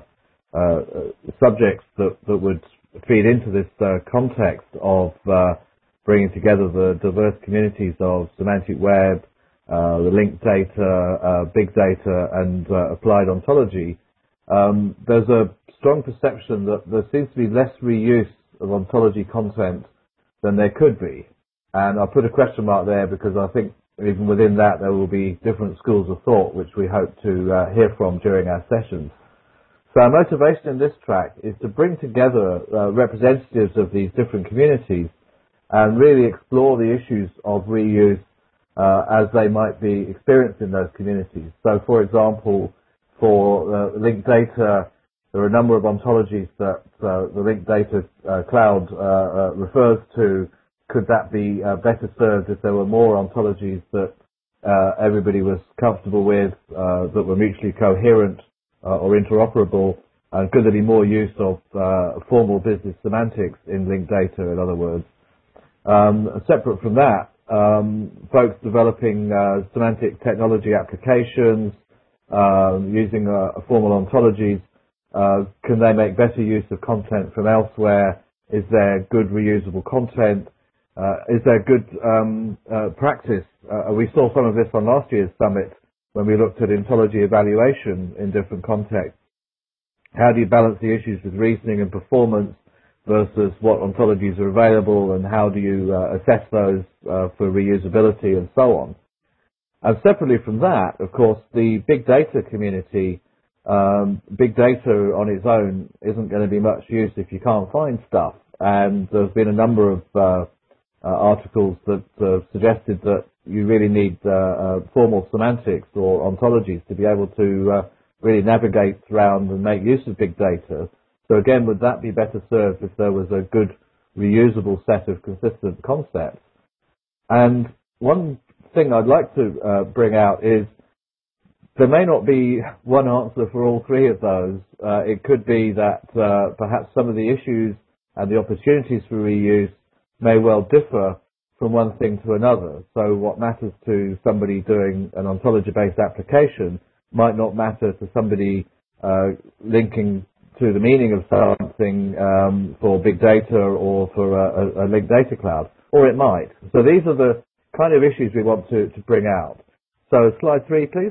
[SPEAKER 8] subjects that would feed into this context of bringing together the diverse communities of semantic web, the linked data, big data, and applied ontology, there's a strong perception that there seems to be less reuse of ontology content than there could be. And I'll put a question mark there because I think even within that there will be different schools of thought which we hope to hear from during our sessions. So our motivation in this track is to bring together representatives of these different communities and really explore the issues of reuse as they might be experienced in those communities. So, for example, for linked data, there are a number of ontologies that the linked data cloud refers to. Could that be better served if there were more ontologies that everybody was comfortable with, that were mutually coherent or interoperable? And could there be more use of formal business semantics in linked data, in other words? Separate from that, folks developing semantic technology applications using formal ontologies, can they make better use of content from elsewhere? Is there good reusable content? Is there good practice? We saw some of this on last year's summit when we looked at ontology evaluation in different contexts. How do you balance the issues with reasoning and performance versus what ontologies are available, and how do you assess those for reusability and so on? And separately from that, of course, the big data community, big data on its own isn't going to be much use if you can't find stuff. And there's been a number of articles that suggested that you really need formal semantics or ontologies to be able to really navigate around and make use of big data. So again, would that be better served if there was a good reusable set of consistent concepts? And one thing I'd like to bring out is there may not be one answer for all three of those. It could be that perhaps some of the issues and the opportunities for reuse may well differ from one thing to another. So what matters to somebody doing an ontology-based application might not matter to somebody linking to the meaning of something for big data or for a linked data cloud, or it might. So these are the kind of issues we want to bring out. So slide 3, please.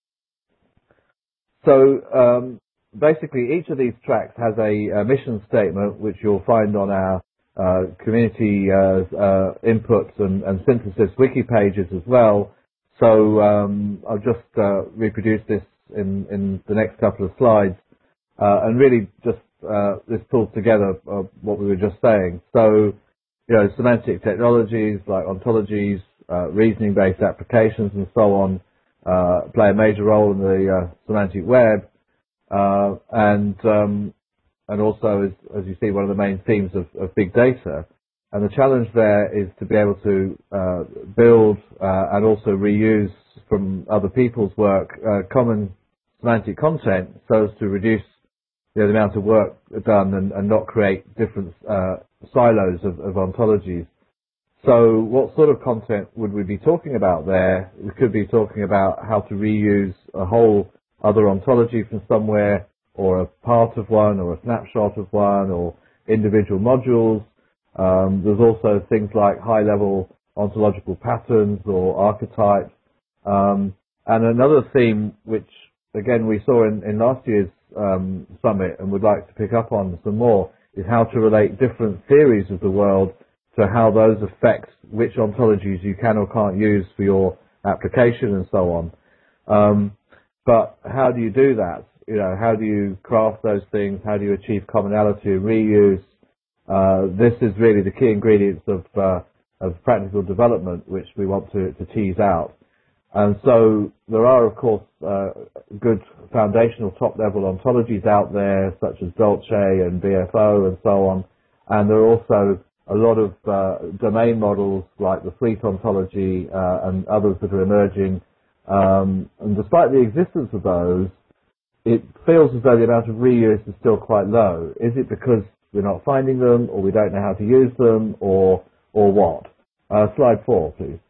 [SPEAKER 8] So basically each of these tracks has a mission statement which you'll find on our community inputs and synthesis wiki pages as well. So I'll just reproduce this in the next couple of slides and really just this pulls together what we were just saying. So, you know, semantic technologies like ontologies, reasoning-based applications and so on play a major role in the semantic web, and also, as you see, one of the main themes of big data. And the challenge there is to be able to build and also reuse from other people's work common semantic content so as to reduce the amount of work done and not create different silos of ontologies. So what sort of content would we be talking about there? We could be talking about how to reuse a whole other ontology from somewhere, or a part of one, or a snapshot of one, or individual modules. There's also things like high-level ontological patterns or archetypes. And another theme, which, again, we saw in last year's summit and would like to pick up on some more, is how to relate different theories of the world to how those affect which ontologies you can or can't use for your application and so on. But how do you do that? You know, how do you craft those things? How do you achieve commonality and reuse? This is really the key ingredients of practical development, which we want to tease out. And so there are, of course, good foundational top-level ontologies out there, such as Dolce and BFO and so on. And there are also a lot of domain models like the Fleet ontology and others that are emerging. And despite the existence of those, it feels as though the amount of reuse is still quite low. Is it because we're not finding them, or we don't know how to use them, or what? Slide 4, please.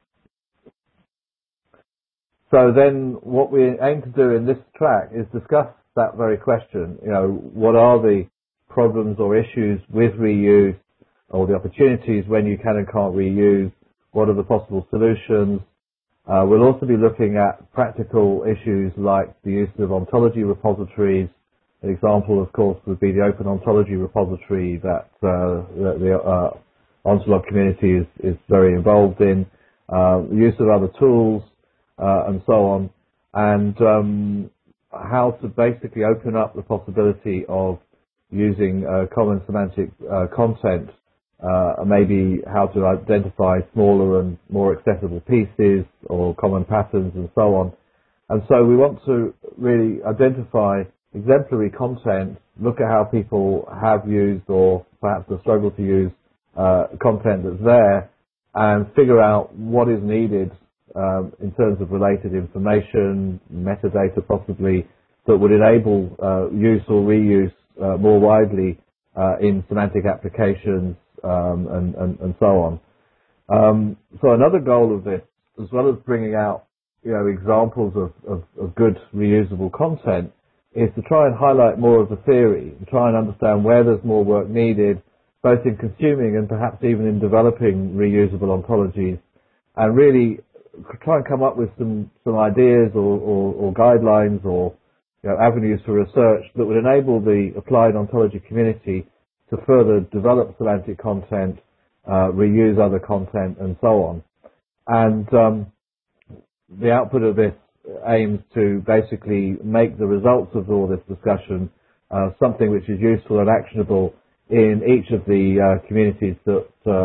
[SPEAKER 8] So then what we aim to do in this track is discuss that very question. You know, what are the problems or issues with reuse, or the opportunities when you can and can't reuse? What are the possible solutions? We'll also be looking at practical issues like the use of ontology repositories. An example, of course, would be the Open Ontology repository that the Ontolog community is very involved in. The use of other tools and so on, and how to basically open up the possibility of using common semantic content, maybe how to identify smaller and more accessible pieces or common patterns and so on. And so we want to really identify exemplary content, look at how people have used or perhaps have struggled to use content that's there, and figure out what is needed in terms of related information, metadata possibly, that would enable use or reuse more widely in semantic applications and so on. So another goal of this, as well as bringing out examples of good reusable content, is to try and highlight more of the theory and try and understand where there's more work needed, both in consuming and perhaps even in developing reusable ontologies, and really try and come up with some ideas or guidelines or avenues for research that would enable the applied ontology community to further develop semantic content, reuse other content, and so on. And the output of this aims to basically make the results of all this discussion something which is useful and actionable in each of the communities that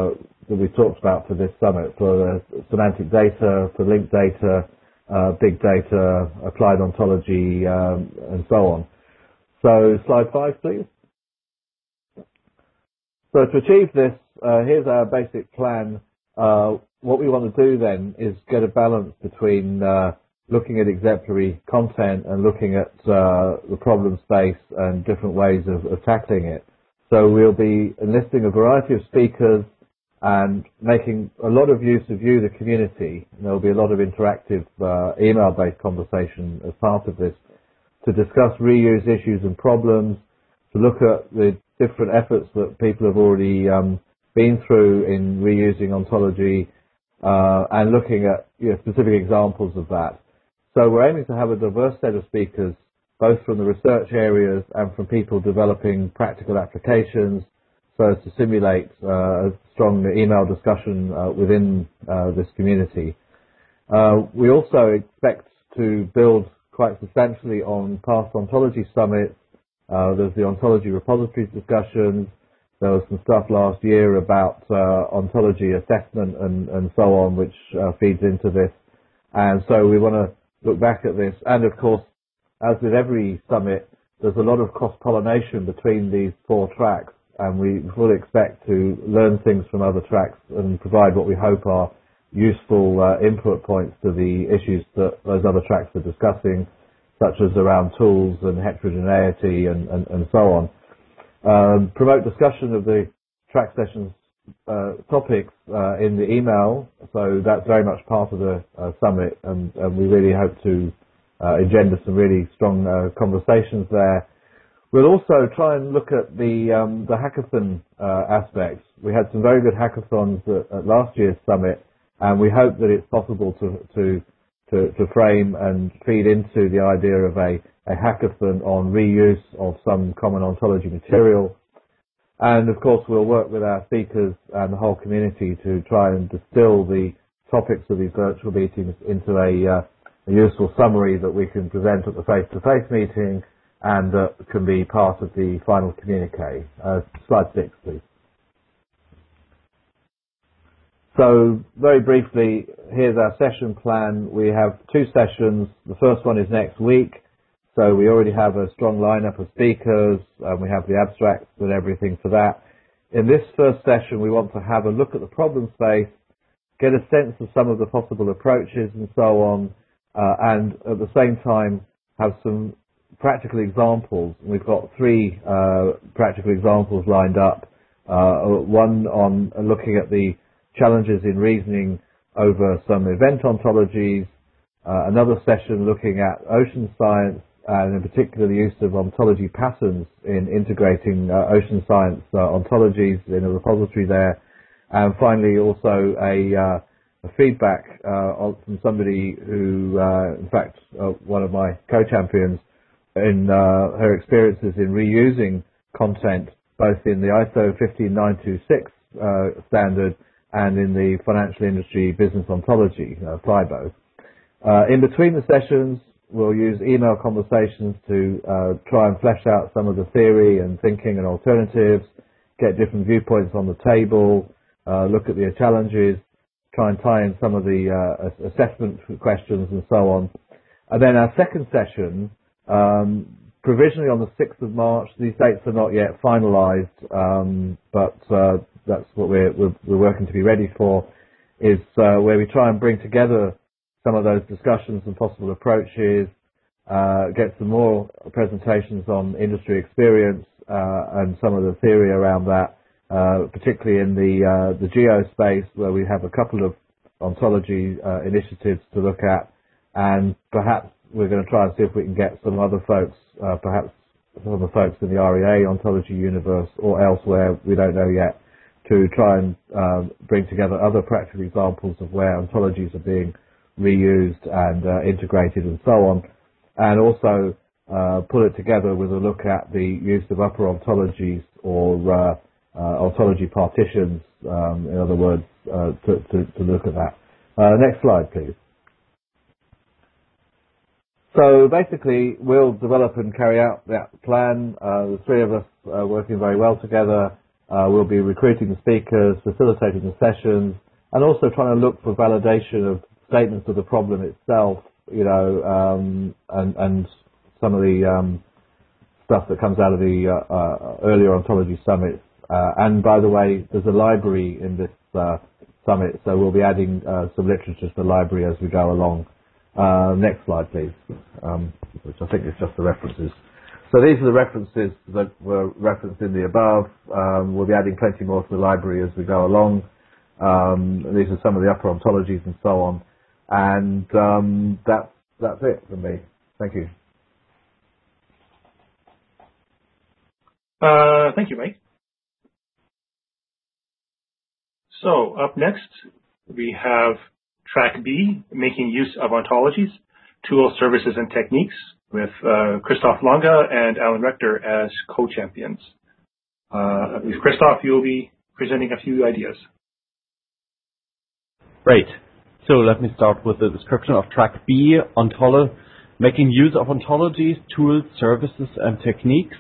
[SPEAKER 8] that we talked about for this summit, for semantic data, for linked data, big data, applied ontology, and so on. So slide 5, please. So to achieve this, here's our basic plan. What we want to do then is get a balance between looking at exemplary content and looking at the problem space and different ways of tackling it. So we'll be enlisting a variety of speakers and making a lot of use of you, the community. And there'll be a lot of interactive email-based conversation as part of this to discuss reuse issues and problems, to look at the different efforts that people have already been through in reusing ontology and looking at specific examples of that. So we're aiming to have a diverse set of speakers, both from the research areas and from people developing practical applications, so as to simulate a strong email discussion within this community. We also expect to build quite substantially on past ontology summits. There's the ontology repositories discussions. There was some stuff last year about ontology assessment and so on, which feeds into this. And so we want to look back at this. And of course, as with every summit, there's a lot of cross-pollination between these 4 tracks, and we fully expect to learn things from other tracks and provide what we hope are useful input points to the issues that those other tracks are discussing, such as around tools and heterogeneity and so on. Promote discussion of the track sessions topics in the email, so that's very much part of the summit, and we really hope to engender some really strong conversations there. We'll also try and look at the hackathon aspects. We had some very good hackathons at last year's summit, and we hope that it's possible to frame and feed into the idea of a hackathon on reuse of some common ontology material. And of course, we'll work with our speakers and the whole community to try and distill the topics of these virtual meetings into a useful summary that we can present at the face-to-face meeting and that can be part of the final communique. Slide 6, please. So very briefly, here's our session plan. We have 2 sessions. The first one is next week. So we already have a strong lineup of speakers, and we have the abstracts and everything for that. In this first session, we want to have a look at the problem space, get a sense of some of the possible approaches and so on, and at the same time have some practical examples. We've got 3 practical examples lined up. One on looking at the challenges in reasoning over some event ontologies, another session looking at ocean science, and in particular the use of ontology patterns in integrating ocean science ontologies in a repository there. And finally, also a feedback from somebody who, in fact, one of my co-champions in her experiences in reusing content, both in the ISO 15926 standard and in the financial industry business ontology, FIBO. In between the sessions, we'll use email conversations to try and flesh out some of the theory and thinking and alternatives, get different viewpoints on the table, look at the challenges, try and tie in some of the assessment questions and so on. And then our second session, provisionally on the 6th of March, these dates are not yet finalized, but that's what we're working to be ready for, is where we try and bring together some of those discussions and possible approaches, get some more presentations on industry experience and some of the theory around that, particularly in the geo space, where we have a couple of ontology initiatives to look at, and perhaps we're going to try and see if we can get some other folks, perhaps some of the folks in the REA ontology universe or elsewhere, we don't know yet, to try and bring together other practical examples of where ontologies are being reused and integrated and so on, and also pull it together with a look at the use of upper ontologies or ontology partitions, in other words, to look at that. Next slide, please. So basically, we'll develop and carry out that plan. The 3 of us are working very well together, We'll be recruiting the speakers, facilitating the sessions, and also trying to look for validation of statements of the problem itself, and some of the stuff that comes out of the earlier ontology summits. And by the way, there's a library in this summit, so we'll be adding some literature to the library as we go along. Next slide, please, which I think is just the references. So these are the references that were referenced in the above. We'll be adding plenty more to the library as we go along. These are some of the upper ontologies and so on. And that's it from me. Thank you.
[SPEAKER 1] Thank you, Mike. So up next, we have Track B, Making Use of Ontologies, Tools, Services, and Techniques, with Christoph Lange and Alan Rector as co-champions. With Christoph, you'll be presenting a few ideas.
[SPEAKER 9] Great. So let me start with the description of Track B, Making Use of Ontologies, Tools, Services, and Techniques.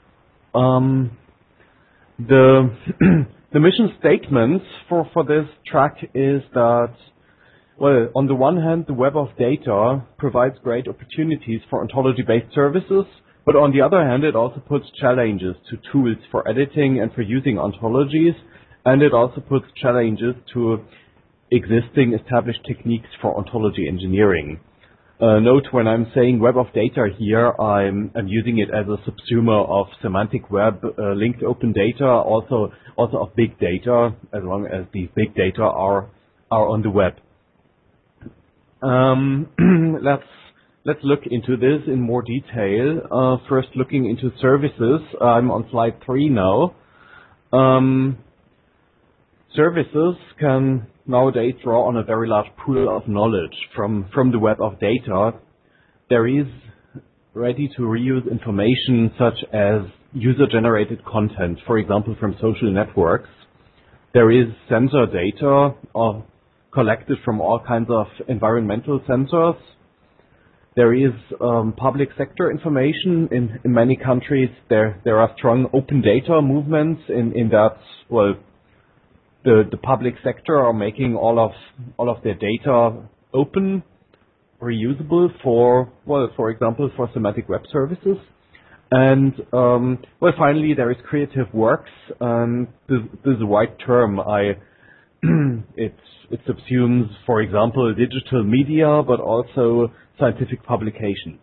[SPEAKER 9] The mission statement for this track is that, well, on the one hand, the web of data provides great opportunities for ontology-based services, but on the other hand, it also puts challenges to tools for editing and for using ontologies, and it also puts challenges to existing established techniques for ontology engineering. Note when I'm saying web of data here, I'm using it as a subsumer of semantic web, linked open data, also of big data, as long as these big data are on the web. Let's look into this in more detail. First, looking into services. I'm on slide 3 now. Services can nowadays draw on a very large pool of knowledge from the web of data. There is ready-to-reuse information such as user-generated content, for example, from social networks. There is sensor data collected from all kinds of environmental sensors. There is public sector information. In many countries, there are strong open data movements in that, well, the public sector are making all of their data open, reusable for example, for semantic web services. And finally, there is creative works. This is a wide term. It subsumes, for example, digital media, but also scientific publications.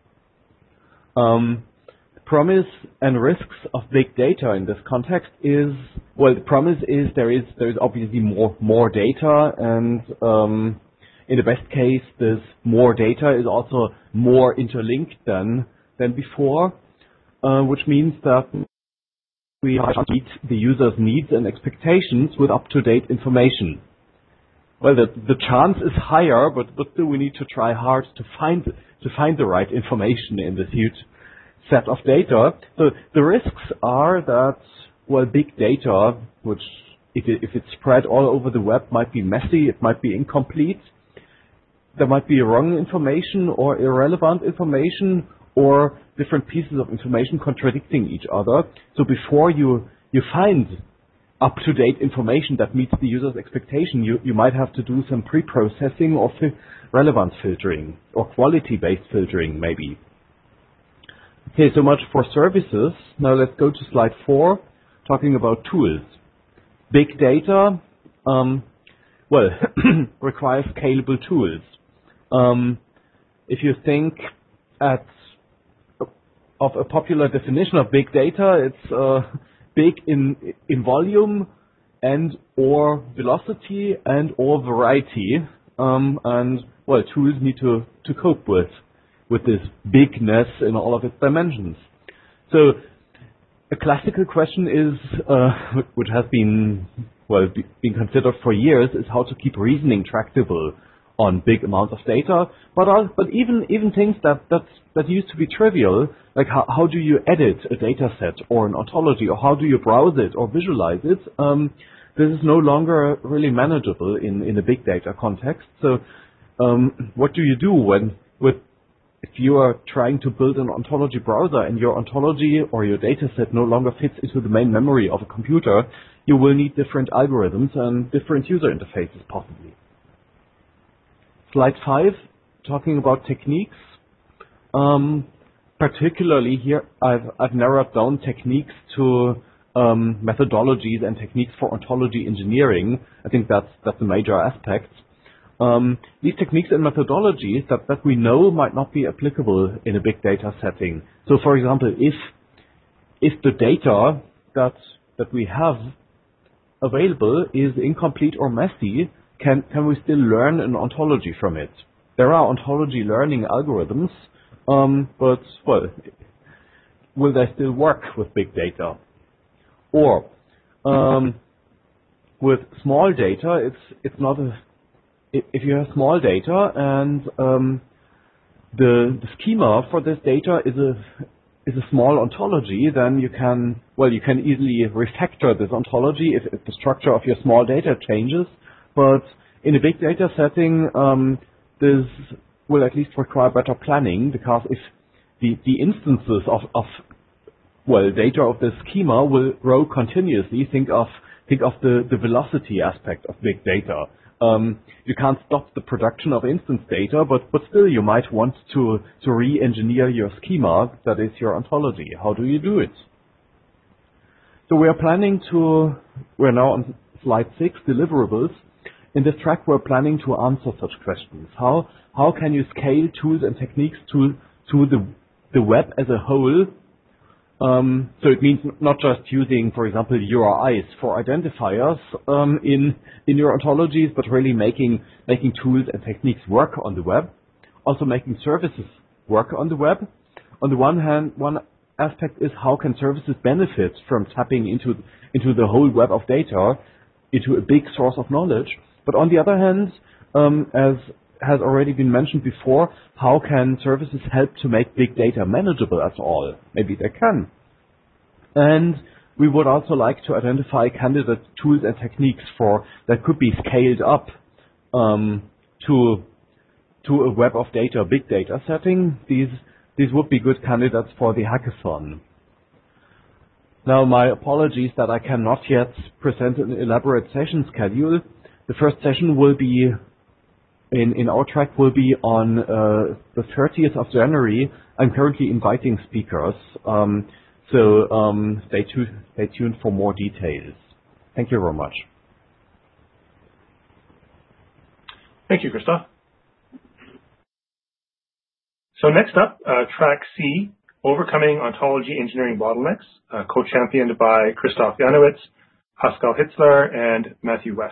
[SPEAKER 9] Promise and risks of big data in this context is, well, the promise is there is obviously more data, and in the best case, this more data is also more interlinked than before, which means that we have to meet the user's needs and expectations with up-to-date information. Well, the chance is higher, but still we need to try hard to find the right information in this huge set of data. So the risks are that, well, big data, which if it's spread all over the web, might be messy, it might be incomplete. There might be wrong information or irrelevant information or different pieces of information contradicting each other. So before you find up-to-date information that meets the user's expectation, you might have to do some pre-processing or relevance filtering or quality-based filtering maybe. Okay, so much for services. Now let's go to slide 4, talking about tools. Big data, requires scalable tools. If you think of a popular definition of big data, it's big in volume and or velocity and or variety, and well, tools need to cope with this bigness in all of its dimensions. So a classical question is, which has been considered for years, is how to keep reasoning tractable on big amounts of data. But even things that used to be trivial, like how do you edit a data set or an ontology, or how do you browse it or visualize it, this is no longer really manageable in a big data context. So what do you do when with if you are trying to build an ontology browser and your ontology or your dataset no longer fits into the main memory of a computer, you will need different algorithms and different user interfaces possibly. Slide 5, talking about techniques. Particularly here, I've narrowed down techniques to methodologies and techniques for ontology engineering. I think that's a major aspect. These techniques and methodologies that we know might not be applicable in a big data setting. So, for example, if the data that we have available is incomplete or messy, can we still learn an ontology from it? There are ontology learning algorithms, but well, will they still work with big data? Or with small data, it's not a. If you have small data and the schema for this data is a small ontology, then you can easily refactor this ontology if the structure of your small data changes. But in a big data setting, this will at least require better planning, because if the instances of data of the schema will grow continuously, think of the velocity aspect of big data. You can't stop the production of instance data, but still you might want to re-engineer your schema, that is your ontology. How do you do it? So we're now on slide 6, deliverables. In this track we're planning to answer such questions. How can you scale tools and techniques to the web as a whole? So it means not just using, for example, URIs for identifiers in your ontologies, but really making tools and techniques work on the web. Also making services work on the web. On the one hand, one aspect is how can services benefit from tapping into the whole web of data, into a big source of knowledge. But on the other hand, as has already been mentioned before, how can services help to make big data manageable at all? Maybe they can. And we would also like to identify candidate tools and techniques that could be scaled up to a web of data, big data setting. These would be good candidates for the hackathon. Now, my apologies that I cannot yet present an elaborate session schedule. The first session will be in our track will be on the 30th of January. I'm currently inviting speakers, so stay tuned for more details. Thank you very much.
[SPEAKER 1] Thank you, Christoph. So next up, track C, Overcoming Ontology Engineering Bottlenecks, co-championed by Christoph Janowitz, Pascal Hitzler, and Matthew West.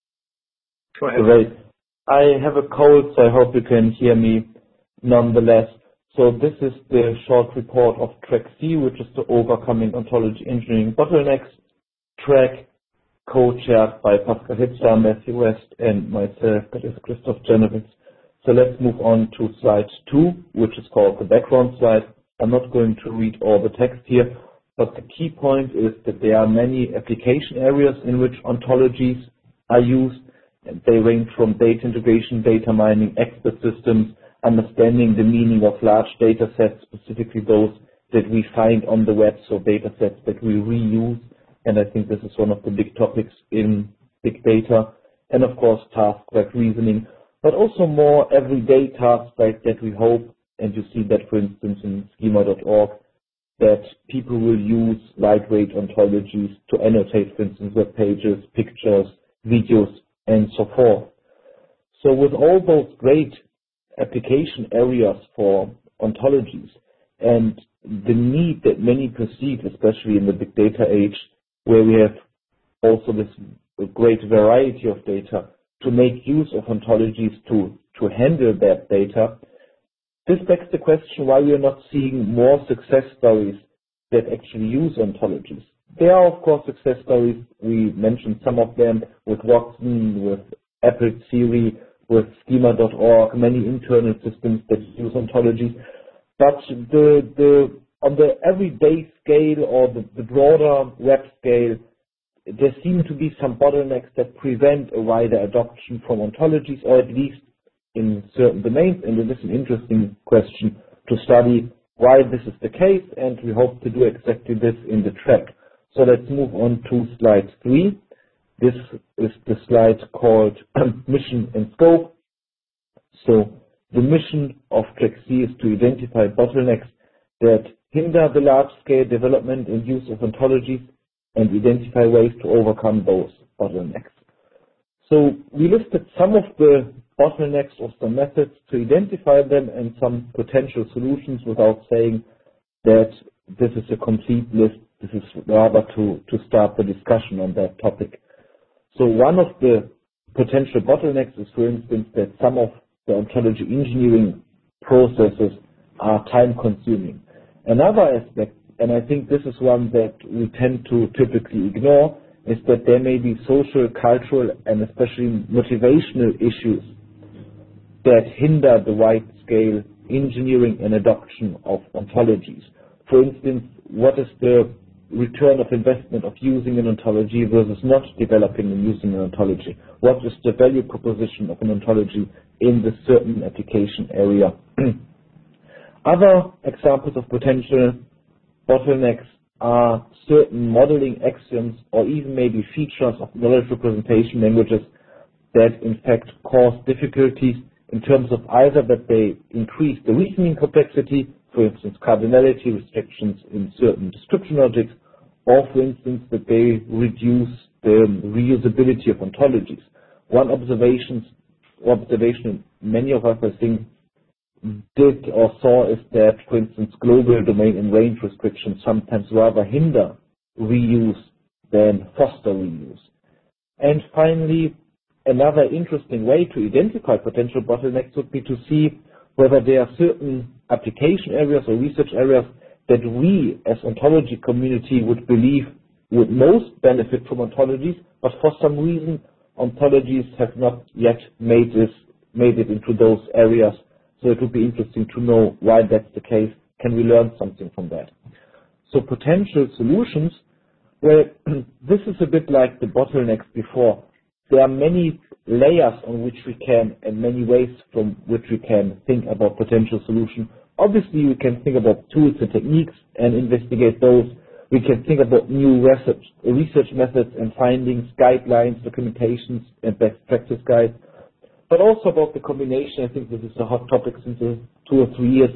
[SPEAKER 1] Go ahead.
[SPEAKER 10] Great. I have a cold, so I hope you can hear me nonetheless. So this is the short report of track C, which is the Overcoming Ontology Engineering Bottlenecks track, co-chaired by Pascal Hitzler, Matthew West, and myself, that is Christoph Janowitz. So let's move on to slide 2, which is called the background slide. I'm not going to read all the text here, but the key point is that there are many application areas in which ontologies are used. They range from data integration, data mining, expert systems, understanding the meaning of large data sets, specifically those that we find on the web, so data sets that we reuse. And I think this is one of the big topics in big data. And of course, tasks like reasoning, but also more everyday tasks like that we hope, and you see that, for instance, in schema.org, that people will use lightweight ontologies to annotate, for instance, web pages, pictures, videos, and so forth. So with all those great application areas for ontologies and the need that many perceive, especially in the big data age, where we have also this great variety of data, to make use of ontologies to handle that data, this begs the question why we are not seeing more success stories that actually use ontologies. There are, of course, success stories. We mentioned some of them with Watson, with Apple Siri, with schema.org, many internal systems that use ontologies. But on the everyday scale or the broader web scale, there seem to be some bottlenecks that prevent a wider adoption from ontologies, or at least in certain domains, and it is an interesting question to study why this is the case, and we hope to do exactly this in the track. So let's move on to slide 3. This is the slide called Mission and Scope. So the mission of track C is to identify bottlenecks that hinder the large-scale development and use of ontologies and identify ways to overcome those bottlenecks. So we listed some of the bottlenecks of some methods to identify them and some potential solutions without saying that this is a complete list. This is rather to start the discussion on that topic. So one of the potential bottlenecks is, for instance, that some of the ontology engineering processes are time-consuming. Another aspect, and I think this is one that we tend to typically ignore, is that there may be social, cultural, and especially motivational issues that hinder the wide-scale engineering and adoption of ontologies. For instance, what is the return of investment of using an ontology versus not developing and using an ontology? What is the value proposition of an ontology in this certain application area? Other examples of potential bottlenecks are certain modeling axioms or even maybe features of knowledge representation languages that in fact cause difficulties in terms of either that they increase the reasoning complexity, for instance cardinality restrictions in certain description logics, or for instance that they reduce the reusability of ontologies. One observation many of us I think did or saw is that, for instance, global domain and range restrictions sometimes rather hinder reuse than foster reuse. And finally, another interesting way to identify potential bottlenecks would be to see whether there are certain application areas or research areas that we as ontology community would believe would most benefit from ontologies, but for some reason ontologies have not yet made it into those areas. So it would be interesting to know why that's the case. Can we learn something from that? So potential solutions, well, this is a bit like the bottlenecks before. There are many layers on which we can, and many ways from which we can think about potential solution. Obviously, we can think about tools and techniques and investigate those. We can think about new research methods and findings, guidelines, documentations, and best practice guides. But also about the combination. I think this is a hot topic since 2 or 3 years,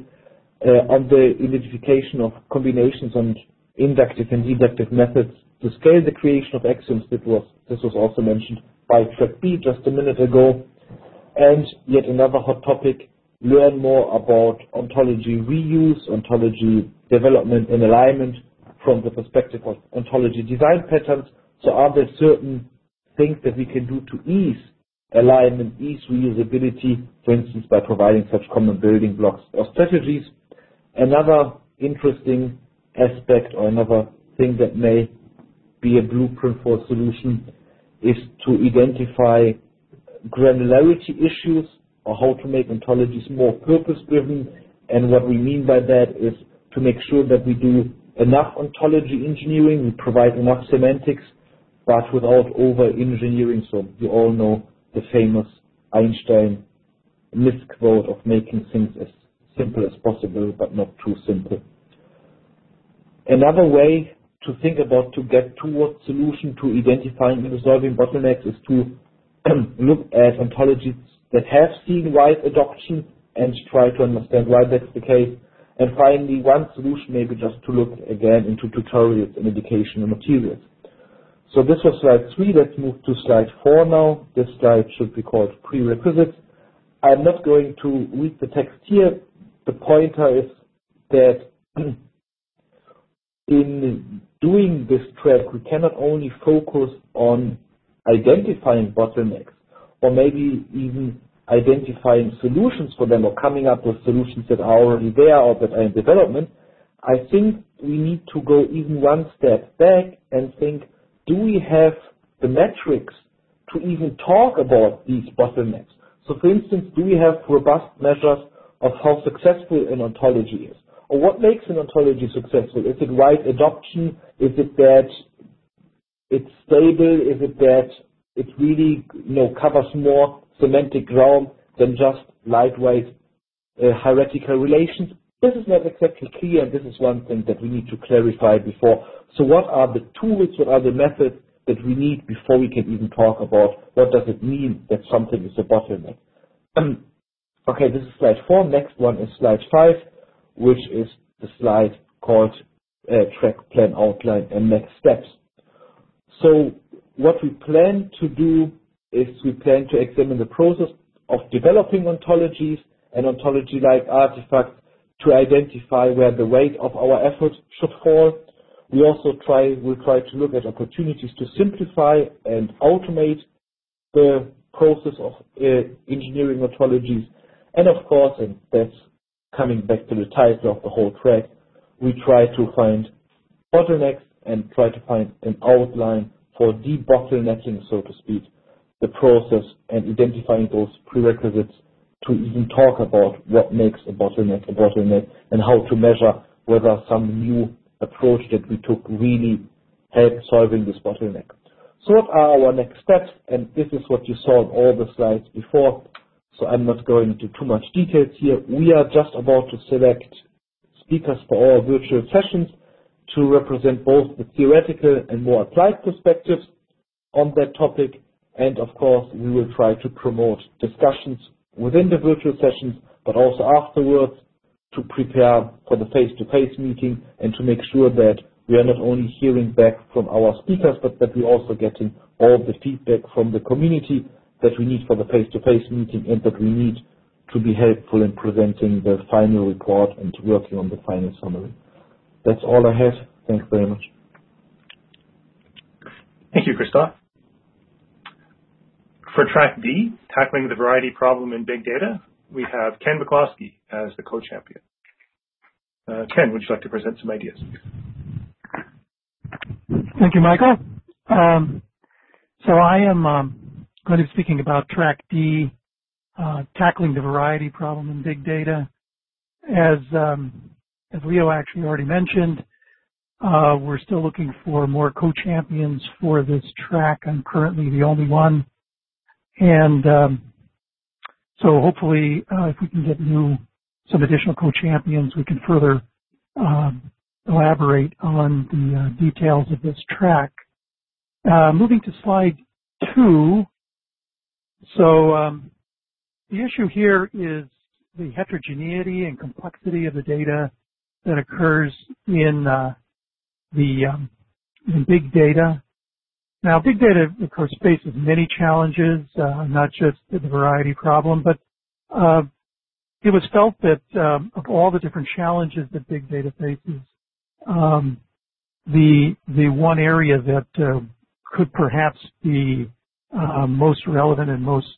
[SPEAKER 10] on the identification of combinations on inductive and deductive methods to scale the creation of axioms. This was also mentioned by track B just a minute ago. And yet another hot topic, learn more about ontology reuse, ontology development and alignment from the perspective of ontology design patterns. So are there certain things that we can do to ease alignment, ease reusability, for instance, by providing such common building blocks or strategies? Another interesting aspect or another thing that may be a blueprint for a solution is to identify granularity issues or how to make ontologies more purpose-driven. And what we mean by that is to make sure that we do enough ontology engineering, we provide enough semantics, but without over-engineering. So you all know the famous Einstein misquote of making things as simple as possible, but not too simple. Another way to think about to get towards solution to identifying and resolving bottlenecks is to look at ontologies that have seen wide adoption and try to understand why that's the case. And finally, one solution may be just to look again into tutorials and educational materials. So this was slide 3. Let's move to slide 4 now. This slide should be called prerequisites. I'm not going to read the text here. The pointer is that in doing this track, we cannot only focus on identifying bottlenecks or maybe even identifying solutions for them or coming up with solutions that are already there or that are in development. I think we need to go even one step back and think, do we have the metrics to even talk about these bottlenecks? So for instance, do we have robust measures of how successful an ontology is? Or what makes an ontology successful? Is it wide adoption? Is it that it's stable? Is it that it really covers more semantic ground than just lightweight hierarchical relations. This is not exactly clear, and this is one thing that we need to clarify before. So what are the tools, what are the methods that we need before we can even talk about what does it mean that something is a bottleneck? Okay, this is slide 4. Next one is slide 5, which is the slide called track, plan, outline, and next steps. So what we plan to do is we plan to examine the process of developing ontologies and ontology-like artifacts to identify where the weight of our effort should fall. We also will try to look at opportunities to simplify and automate the process of engineering ontologies. And of course, and that's coming back to the title of the whole track, we try to find bottlenecks and try to find an outline for debottlenecking, so to speak, the process and identifying those prerequisites to even talk about what makes a bottleneck and how to measure whether some new approach that we took really helped solving this bottleneck. So what are our next steps? And this is what you saw on all the slides before, so I'm not going into too much details here. We are just about to select speakers for our virtual sessions to represent both the theoretical and more applied perspectives on that topic. And of course, we will try to promote discussions within the virtual sessions, but also afterwards to prepare for the face-to-face meeting and to make sure that we are not only hearing back from our speakers, but that we're also getting all the feedback from the community that we need for the face-to-face meeting and that we need to be helpful in presenting the final report and working on the final summary. That's all I had. Thanks very much.
[SPEAKER 1] Thank you, Christoph. For track D, tackling the variety problem in big data, we have Ken McCloskey as the co-champion. Ken, would you like to present some ideas?
[SPEAKER 11] Thank you, Michael. So I am going to be speaking about track D, tackling the variety problem in big data. As Leo actually already mentioned, we're still looking for more co-champions for this track. I'm currently the only one. And so hopefully, if we can get some additional co-champions, we can further elaborate on the details of this track. Moving to slide 2. So the issue here is the heterogeneity and complexity of the data that occurs in big data. Now, big data, of course, faces many challenges, not just the variety problem, but it was felt that of all the different challenges that big data faces, the one area that could perhaps be most relevant and most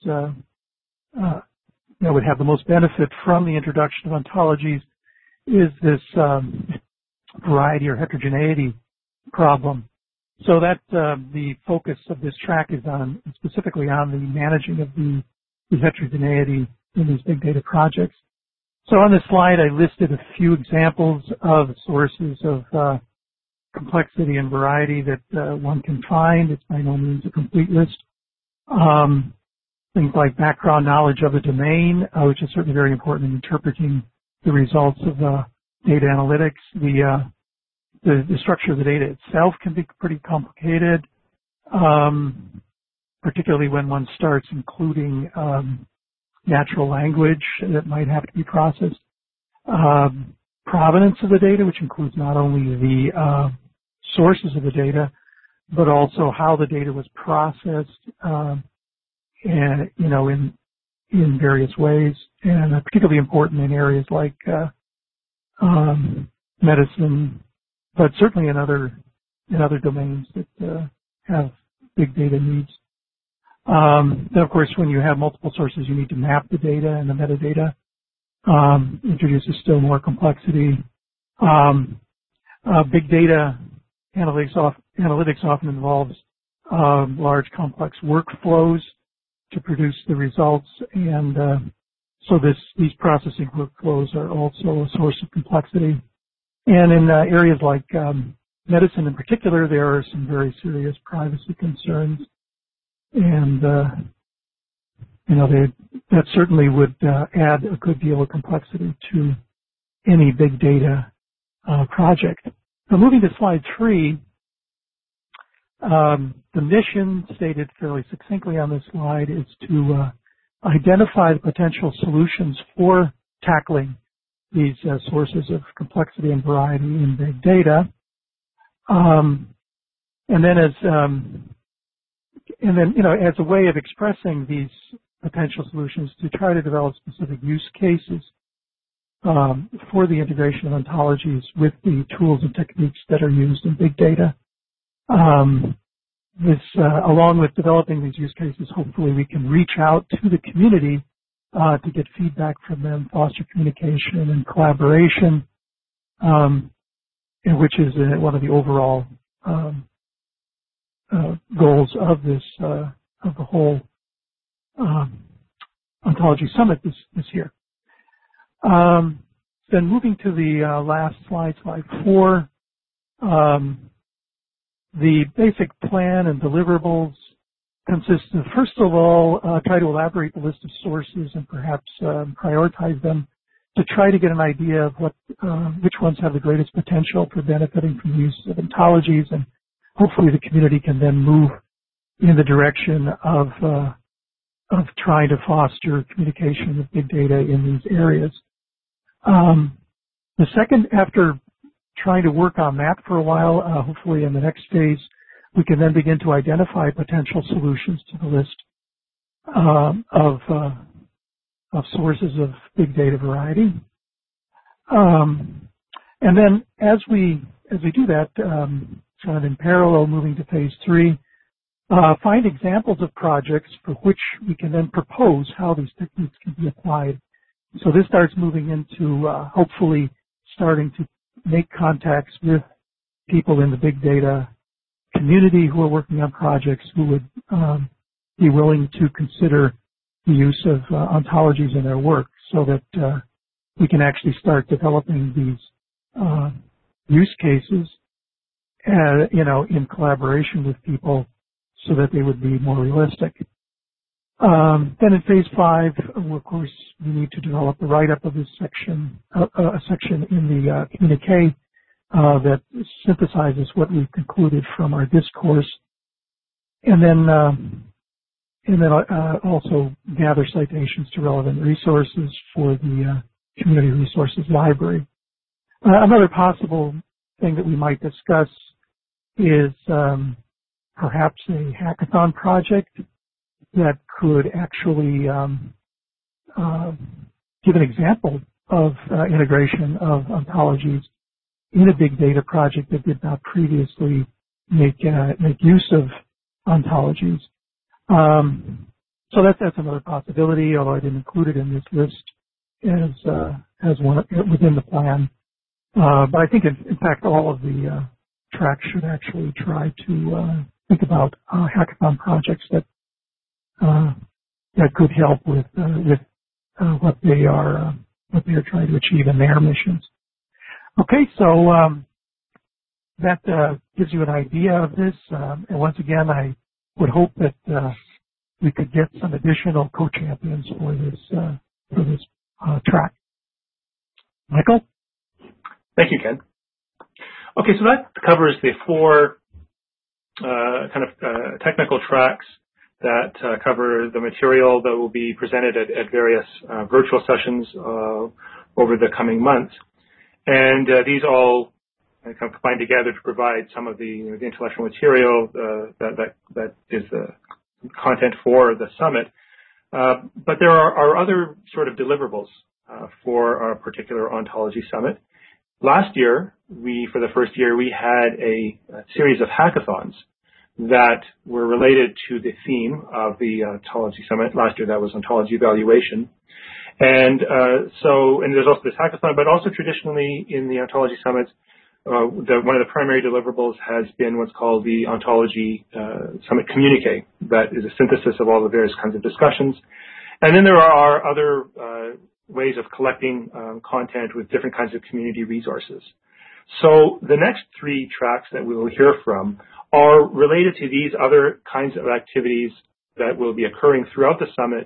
[SPEAKER 11] would have the most benefit from the introduction of ontologies is this variety or heterogeneity problem. So that the focus of this track is on specifically on the managing of the heterogeneity in these big data projects. So on this slide, I listed a few examples of sources of complexity and variety that one can find. It's by no means a complete list. Things like background knowledge of the domain, which is certainly very important in interpreting the results of data analytics. The structure of the data itself can be pretty complicated, particularly when one starts including natural language that might have to be processed. Provenance of the data, which includes not only the sources of the data, but also how the data was processed, and in various ways, and particularly important in areas like medicine, but certainly in other domains that have big data needs. Then, of course, when you have multiple sources, you need to map the data, and the metadata introduces still more complexity. Big data analytics often involves large, complex workflows to produce the results, and so these processing workflows are also a source of complexity. And in areas like medicine in particular, there are some very serious privacy concerns. And that certainly would add a good deal of complexity to any big data project. So moving to slide 3, the mission stated fairly succinctly on this slide is to identify the potential solutions for tackling these sources of complexity and variety in big data. And then as a way of expressing these potential solutions, to try to develop specific use cases for the integration of ontologies with the tools and techniques that are used in big data. Along with developing these use cases, hopefully we can reach out to the community to get feedback from them, foster communication and collaboration, which is one of the overall goals of this of the whole Ontology Summit this year. Then moving to the last slide, slide 4. The basic plan and deliverables consists of, first of all, try to elaborate the list of sources and perhaps prioritize them to try to get an idea of which ones have the greatest potential for benefiting from the use of ontologies, and hopefully the community can then move in the direction of trying to foster communication with big data in these areas. The second, after trying to work on that for a while, hopefully in the next phase, we can then begin to identify potential solutions to the list of sources of big data variety. And then as we do that, kind of in parallel, moving to phase 3, find examples of projects for which we can then propose how these techniques can be applied. So this starts moving into hopefully starting to make contacts with people in the big data community who are working on projects who would be willing to consider the use of ontologies in their work, so that we can actually start developing these use cases, in collaboration with people, so that they would be more realistic. Then in phase 5, of course, we need to develop a write-up of this section, a section in the communique that synthesizes what we've concluded from our discourse, and then also gather citations to relevant resources for the Community Resources Library. Another possible thing that we might discuss is perhaps a hackathon project that could actually give an example of integration of ontologies in a big data project that did not previously make use of ontologies. So that's another possibility, although I didn't include it in this list as one within the plan. But I think in fact all of the tracks should actually try to think about hackathon projects that could help with what they are trying to achieve in their missions. Okay, so that gives you an idea of this. And once again, I would hope that we could get some additional co-champions for this track. Michael?
[SPEAKER 1] Thank you, Ken. Okay, so that covers the 4 technical tracks that cover the material that will be presented at various virtual sessions over the coming months. And these all kind of combine together to provide some of the intellectual material that is the content for the summit. But there are other sort of deliverables for our particular ontology summit. Last year, for the first year, we had a series of hackathons that were related to the theme of the ontology summit. Last year, that was ontology evaluation. And there's also this hackathon, but also traditionally in the ontology summits, one of the primary deliverables has been what's called the Ontology Summit Communique. That is a synthesis of all the various kinds of discussions. And then there are other ways of collecting content with different kinds of community resources. So the next 3 tracks that we will hear from are related to these other kinds of activities that will be occurring throughout the summit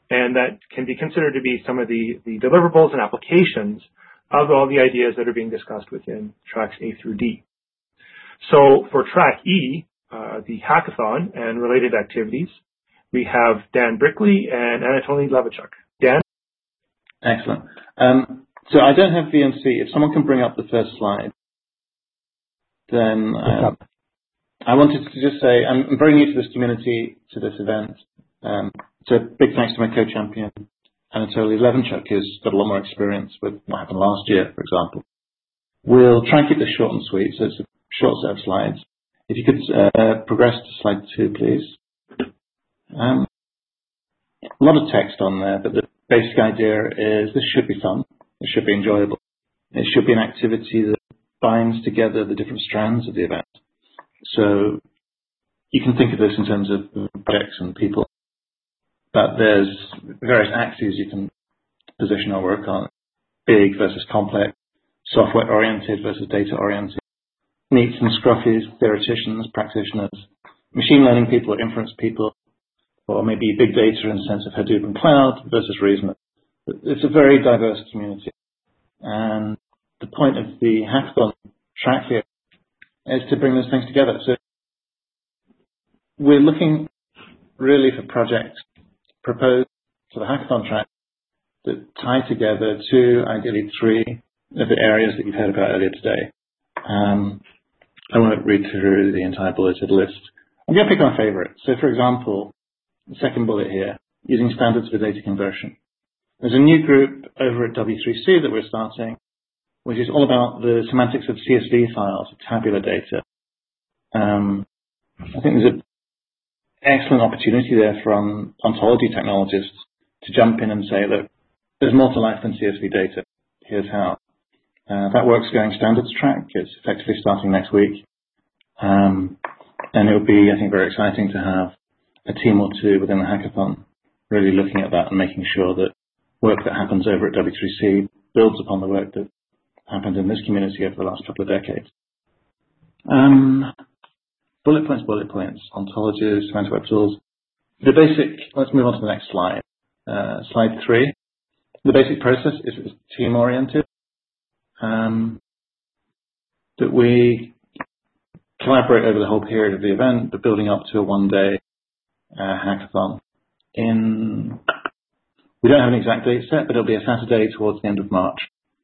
[SPEAKER 1] and that can be considered to be some of the deliverables and applications of all the ideas that are being discussed within tracks A through D. So for track E, the hackathon and related activities, we have Dan Brickley and Anatoly Levichuk. Dan?
[SPEAKER 12] Excellent. So I don't have VNC. If someone can bring up the first slide, then I wanted to just say I'm very new to this community, to this event. So big thanks to my co-champion, Anatoly Levichuk, who's got a lot more experience with what happened last year, for example. We'll try and keep this short and sweet, so it's a short set of slides. If you could progress to slide 2, please. A lot of text on there, but the basic idea is this should be fun. It should be enjoyable. It should be an activity that binds together the different strands of the event. So you can think of this in terms of projects and people, but there's various axes you can position our work on. Big versus complex, software-oriented versus data-oriented, neats and scruffies, theoreticians, practitioners, machine learning people or inference people, or maybe big data in the sense of Hadoop and cloud versus reason. It's a very diverse community. And the point of the hackathon track here is to bring those things together. So we're looking really for projects proposed for the hackathon track that tie together 2, ideally 3 of the areas that you've heard about earlier today. I won't read through the entire bulleted list. I'm going to pick my favorite. So for example, the second bullet here, using standards for data conversion. There's a new group over at W3C that we're starting, which is all about the semantics of CSV files, tabular data. I think there's an excellent opportunity there for ontology technologists to jump in and say, look, there's more to life than CSV data. Here's how. That work's going standards track. It's effectively starting next week. And it would be, I think, very exciting to have a team or 2 within the hackathon really looking at that and making sure that work that happens over at W3C builds upon the work that happened in this community over the last couple of decades. Bullet points, ontologies, semantic web tools. Let's move on to the next slide. Slide 3. The basic process is team-oriented. That we collaborate over the whole period of the event, but building up to a one-day hackathon. We don't have an exact date set, but it'll be a Saturday towards the end of March.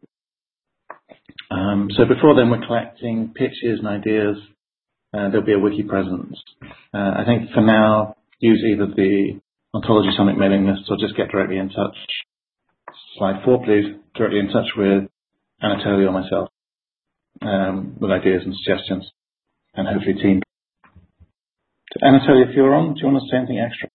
[SPEAKER 12] So before then, we're collecting pitches and ideas. There'll be a wiki presence. I think for now, use either the Ontology Summit mailing list or just get directly in touch. Slide 4, please. Directly in touch with Anatoly or myself with ideas and suggestions, and hopefully team. Anatoly, if you're on, do you want to say anything extra?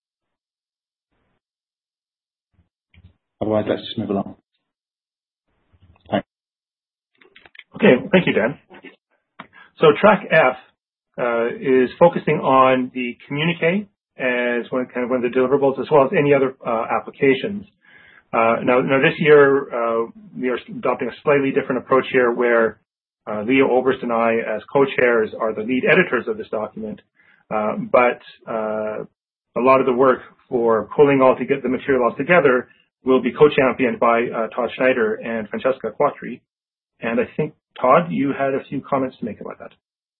[SPEAKER 12] Otherwise, let's just move along. Thanks.
[SPEAKER 1] Okay, thank you, Dan. So track F is focusing on the communique as one of the deliverables, as well as any other applications. Now this year we are adopting a slightly different approach here, where Leo Oberst and I, as co-chairs, are the lead editors of this document. But a lot of the work for pulling all the material all together will be co-championed by Todd Schneider and Francesca Quattri. And I think, Todd, you had a few comments to make about that.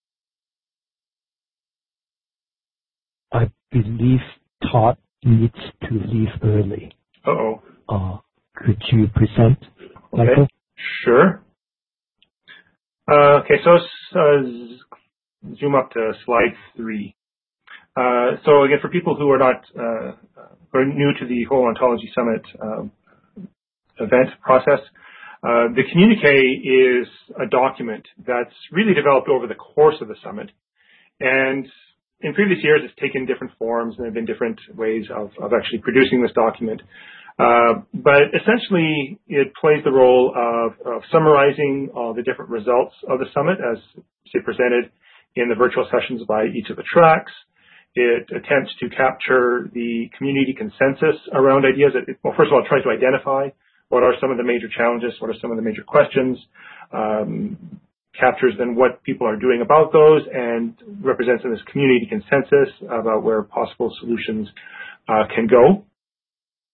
[SPEAKER 3] I believe Todd needs to leave early.
[SPEAKER 1] Uh-oh.
[SPEAKER 3] Could you present, Michael?
[SPEAKER 1] Okay. Sure. Okay, so let's zoom up to slide 3. So again, for people who are not who are new to the whole Ontology Summit event process, the communique is a document that's really developed over the course of the summit. And in previous years, it's taken different forms, and there have been different ways of actually producing this document. But essentially, it plays the role of summarizing all the different results of the summit as presented in the virtual sessions by each of the tracks. It attempts to capture the community consensus around ideas. Well, first of all, it tries to identify what are some of the major challenges, what are some of the major questions, captures then what people are doing about those, and represents in this community consensus about where possible solutions can go.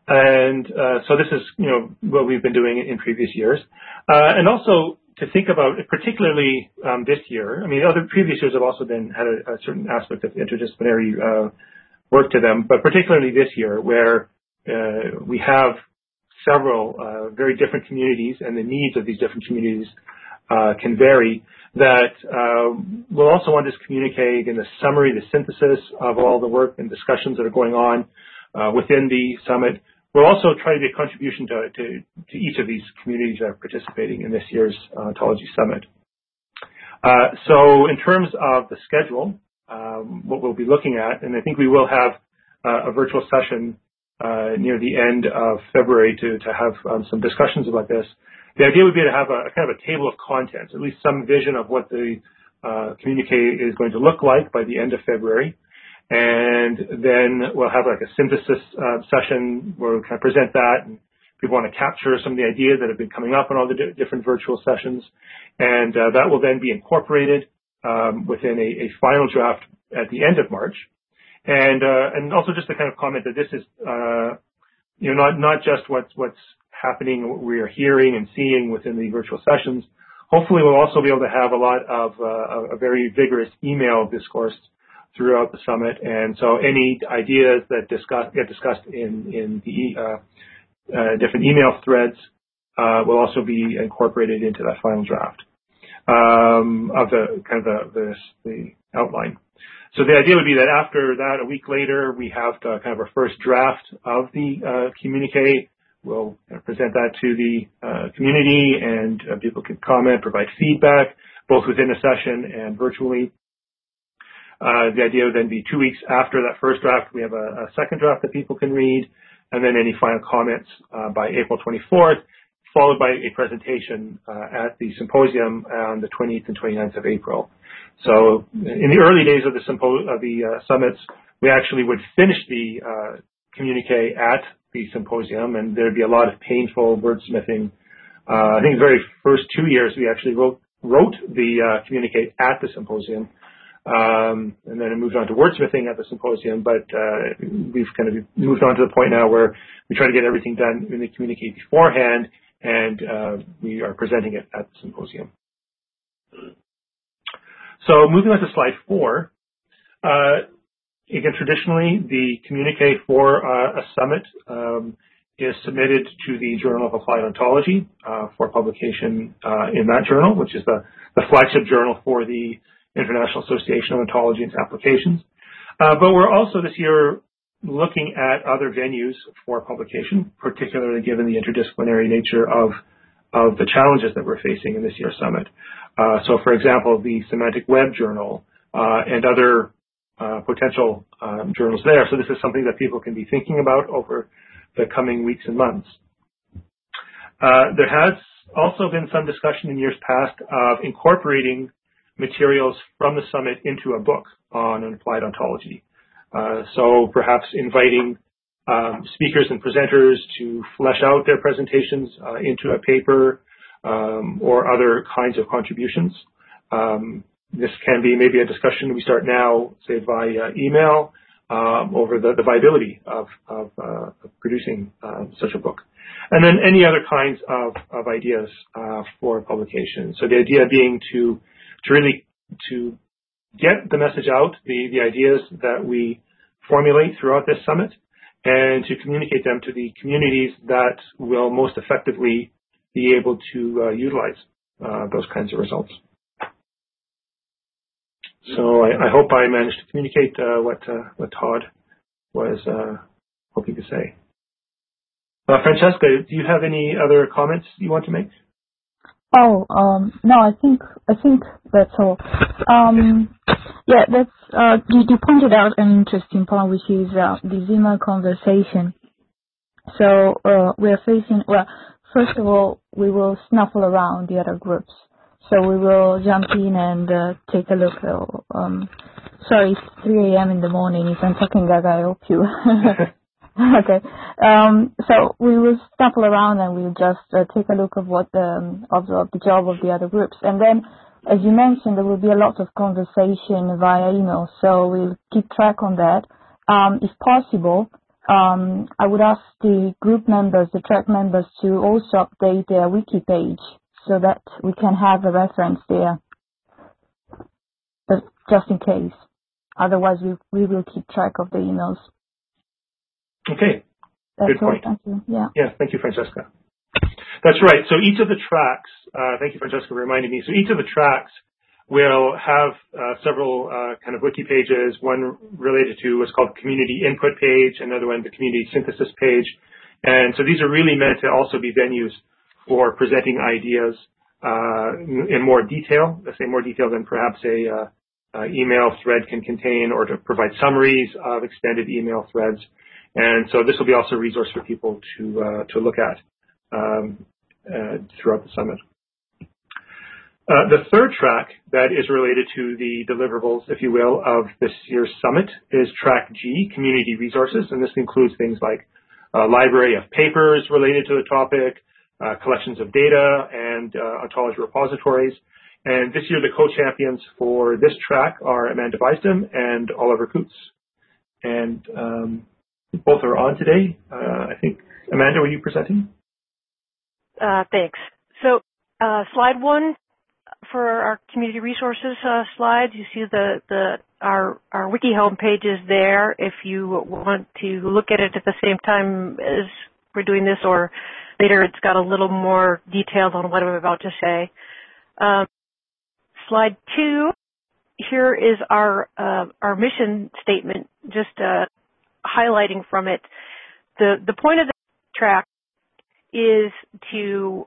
[SPEAKER 1] And so this is, what we've been doing in previous years. And also to think about, particularly this year, other previous years have also had a certain aspect of interdisciplinary work to them, but particularly this year where we have several very different communities, and the needs of these different communities can vary, that we'll also want to communicate in the summary, the synthesis of all the work and discussions that are going on within the summit. We'll also try to get contribution to each of these communities that are participating in this year's Ontology Summit. So in terms of the schedule, what we'll be looking at, and I think we will have a virtual session near the end of February to have some discussions about this. The idea would be to have a kind of a table of contents, at least some vision of what the communique is going to look like by the end of February. And then we'll have like a synthesis session where we kind of present that, and people want to capture some of the ideas that have been coming up in all the different virtual sessions. And that will then be incorporated within a final draft at the end of March. And also just to kind of comment that this is, not just what's happening, what we are hearing and seeing within the virtual sessions. Hopefully we'll also be able to have a lot of a very vigorous email discourse throughout the summit. And so any ideas that get discussed in the different email threads will also be incorporated into that final draft of the outline. So the idea would be that after that, a week later, we have kind of our first draft of the communique. We'll present that to the community, and people can comment, provide feedback, both within the session and virtually. The idea would then be 2 weeks after that first draft, we have a second draft that people can read, and then any final comments by April 24th, followed by a presentation at the symposium on the 20th and 29th of April. So in the early days of the summits, we actually would finish the communique at the symposium, and there'd be a lot of painful wordsmithing. I think the very first 2 years we actually wrote the communique at the symposium. And then it moved on to wordsmithing at the symposium, but we've kind of moved on to the point now where we try to get everything done in the communique beforehand, and we are presenting it at the symposium. So moving on to slide 4, again, traditionally the communique for a summit is submitted to the Journal of Applied Ontology for publication in that journal, which is the flagship journal for the International Association of Ontology and Applications. But we're also this year looking at other venues for publication, particularly given the interdisciplinary nature of the challenges that we're facing in this year's summit. So, for example, the Semantic Web Journal and other potential journals there. So this is something that people can be thinking about over the coming weeks and months. There has also been some discussion in years past of incorporating materials from the summit into a book on applied ontology. So perhaps inviting speakers and presenters to flesh out their presentations into a paper or other kinds of contributions. This can be maybe a discussion we start now, say via email, over the viability of producing such a book. And then any other kinds of ideas for publication. So the idea being to really get the message out, the ideas that we formulate throughout this summit, and to communicate them to the communities that will most effectively be able to utilize those kinds of results. So I hope I managed to communicate what Todd was hoping to say. Francesca, do you have any other comments you want to make?
[SPEAKER 13] Oh, no, I think that's all. Yeah, that's, you pointed out an interesting point, which is the Zima conversation. So, we're facing, well, first of all, we will snuffle around the other groups. So we will jump in and take a look. Sorry, it's 3 a.m. in the morning. If I'm talking gaga, I hope you. Okay. So we will snuffle around and we'll just take a look of what of the job of the other groups. And then, as you mentioned, there will be a lot of conversation via email. So we'll keep track on that. If possible, I would ask the group members, the track members, to also update their wiki page so that we can have a reference there, but just in case. Otherwise, we will keep track of the emails.
[SPEAKER 1] Okay.
[SPEAKER 13] That's
[SPEAKER 1] Good point.
[SPEAKER 13] All. Thank you. Yeah.
[SPEAKER 1] Yes, thank you, Francesca. That's right. So each of the tracks, thank you, Francesca, for reminding me. So each of the tracks will have several kind of wiki pages, one related to what's called community input page, another one the community synthesis page. And so these are really meant to also be venues for presenting ideas in more detail, let's say more detail than perhaps a email thread can contain, or to provide summaries of extended email threads. And so this will be also a resource for people to look at throughout the summit. The third track that is related to the deliverables, if you will, of this year's summit is track G, community resources, and this includes things like a library of papers related to the topic, collections of data, and ontology repositories. And this year the co-champions for this track are Amanda Weisdom and Oliver Coutts. And both are on today. I think, Amanda, were you presenting?
[SPEAKER 14] Thanks. So slide 1 for our community resources slides, you see our wiki home page is there if you want to look at it at the same time as we're doing this, or later it's got a little more details on what I'm about to say. Slide 2, here is our mission statement, just highlighting from it. The point of the track is to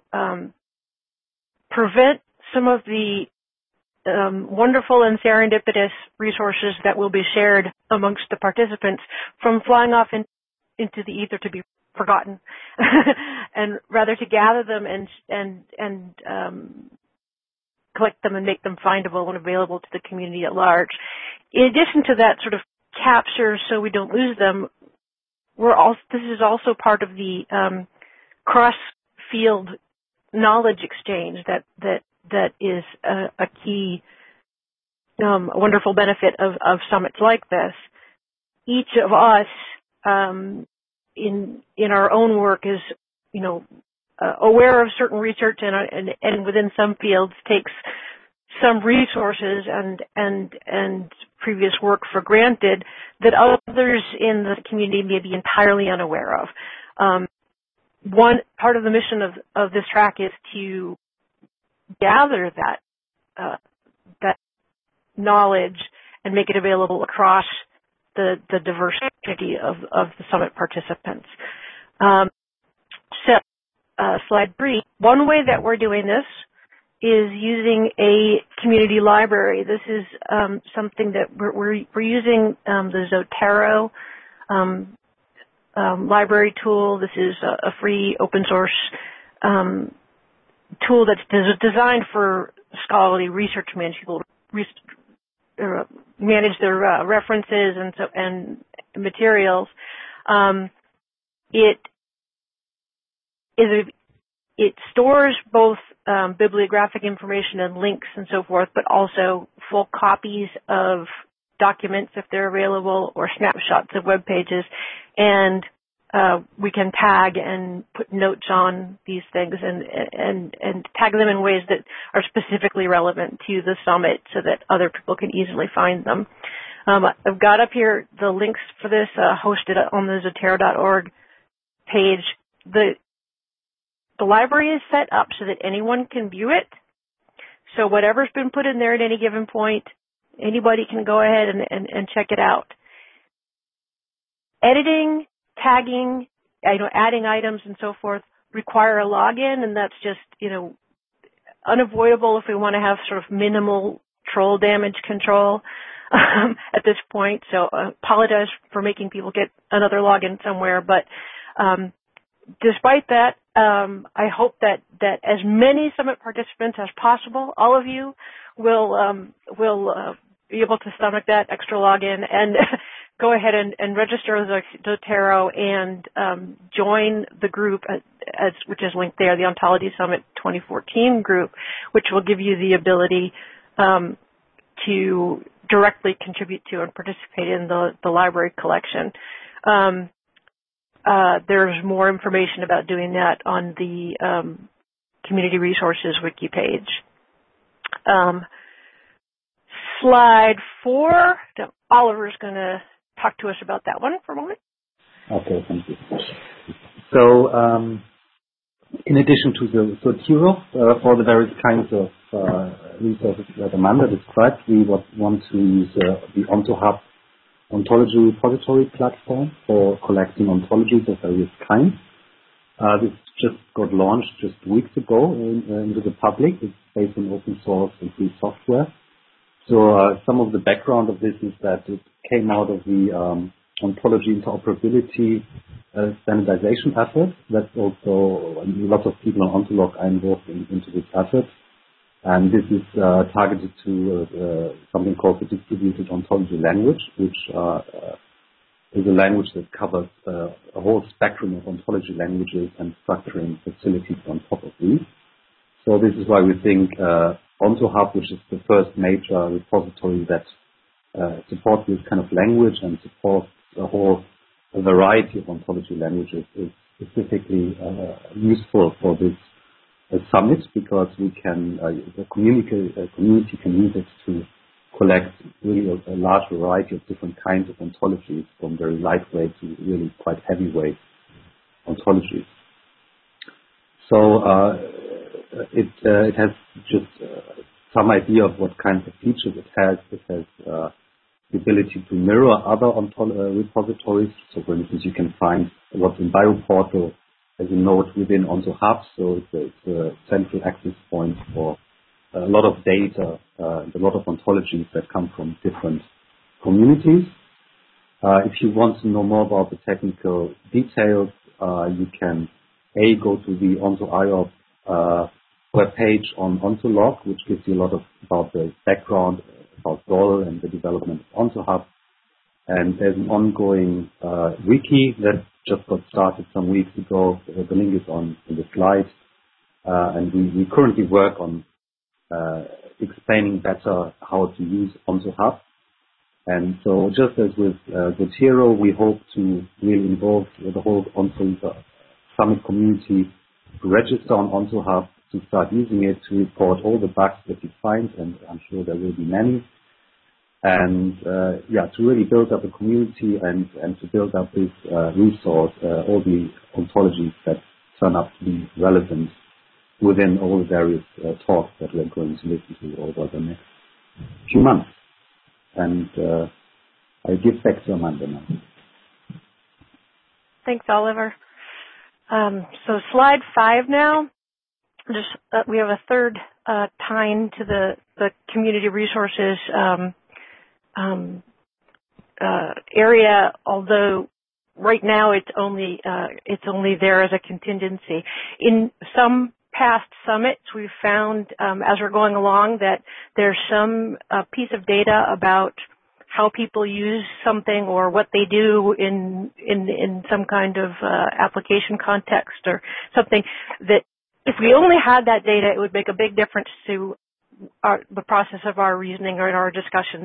[SPEAKER 14] prevent some of the wonderful and serendipitous resources that will be shared amongst the participants from flying off into the ether to be forgotten, and rather to gather them and collect them and make them findable and available to the community at large. In addition to that sort of capture so we don't lose them, this is also part of the cross-field knowledge exchange that is a key wonderful benefit of summits like this. Each of us in our own work is, aware of certain research and within some fields takes some resources and previous work for granted that others in the community may be entirely unaware of. One part of the mission of this track is to gather that knowledge and make it available across the diversity of the summit participants. Slide 3. One way that we're doing this is using a community library. This is something that we're using the Zotero library tool. This is a free open source tool that's designed for scholarly research people manage their references and materials. It stores both bibliographic information and links and so forth, but also full copies of documents if they're available, or snapshots of web pages, and we can tag and put notes on these things and tag them in ways that are specifically relevant to the summit so that other people can easily find them. I've got up here the links for this hosted on the Zotero.org page. The library is set up so that anyone can view it. So whatever's been put in there at any given point, anybody can go ahead and check it out. Editing, tagging, adding items and so forth require a login, and that's just, unavoidable if we want to have sort of minimal troll damage control at this point. So apologize for making people get another login somewhere, but despite that, I hope that as many summit participants as possible, all of you, will be able to stomach that extra login and go ahead and register as Zotero and join the group, which is linked there, the Ontology Summit 2014 group, which will give you the ability to directly contribute to and participate in the library collection. there's more information about doing that on the Community Resources Wiki page. Slide 4. Oliver's going to talk to us about that one for a moment.
[SPEAKER 15] Okay, thank you. So, in addition to the Zotero, for the various kinds of resources that Amanda described, we want to use the OntoHub ontology repository platform for collecting ontologies of various kinds. This just got launched just weeks ago into the public. It's based on open source and free software. So some of the background of this is that it came out of the ontology interoperability standardization effort. That's also lots of people on Ontolog are involved into this effort. And this is targeted to something called the distributed ontology language, which is a language that covers a whole spectrum of ontology languages and structuring facilities on top of these. So this is why we think OntoHub, which is the first major repository that supports this kind of language and supports a variety of ontology languages, is specifically useful for this summit, because we can the community can use it to collect really a large variety of different kinds of ontologies, from very lightweight to really quite heavyweight ontologies. So it has just some idea of what kinds of features it has. It has the ability to mirror other repositories. So, for instance, you can find what's in BioPortal as a node within OntoHub. So it's a central access point for a lot of data, and a lot of ontologies that come from different communities. If you want to know more about the technical details, you can go to the OntoIOP webpage on Ontolog, which gives you a lot about the background about DOL and the development of OntoHub. And there's an ongoing wiki that just got started some weeks ago. The link is in the slide. And we currently work on explaining better how to use OntoHub. And so just as with Zotero, we hope to really involve the whole Ontolog Summit community to register on OntoHub, to start using it, to report all the bugs that you find, and I'm sure there will be many. And to really build up a community and to build up this resource, all the ontologies that turn up to be relevant within all the various talks that we're going to listen to over the next few months. And I give back to Amanda now.
[SPEAKER 14] Thanks, Oliver. So slide 5 now. We have a third tying to the community resources area, although right now it's only there as a contingency. In some past summits, we've found as we're going along that there's some piece of data about how people use something or what they do in some kind of application context or something, that if we only had that data, it would make a big difference to the process of our reasoning or in our discussions.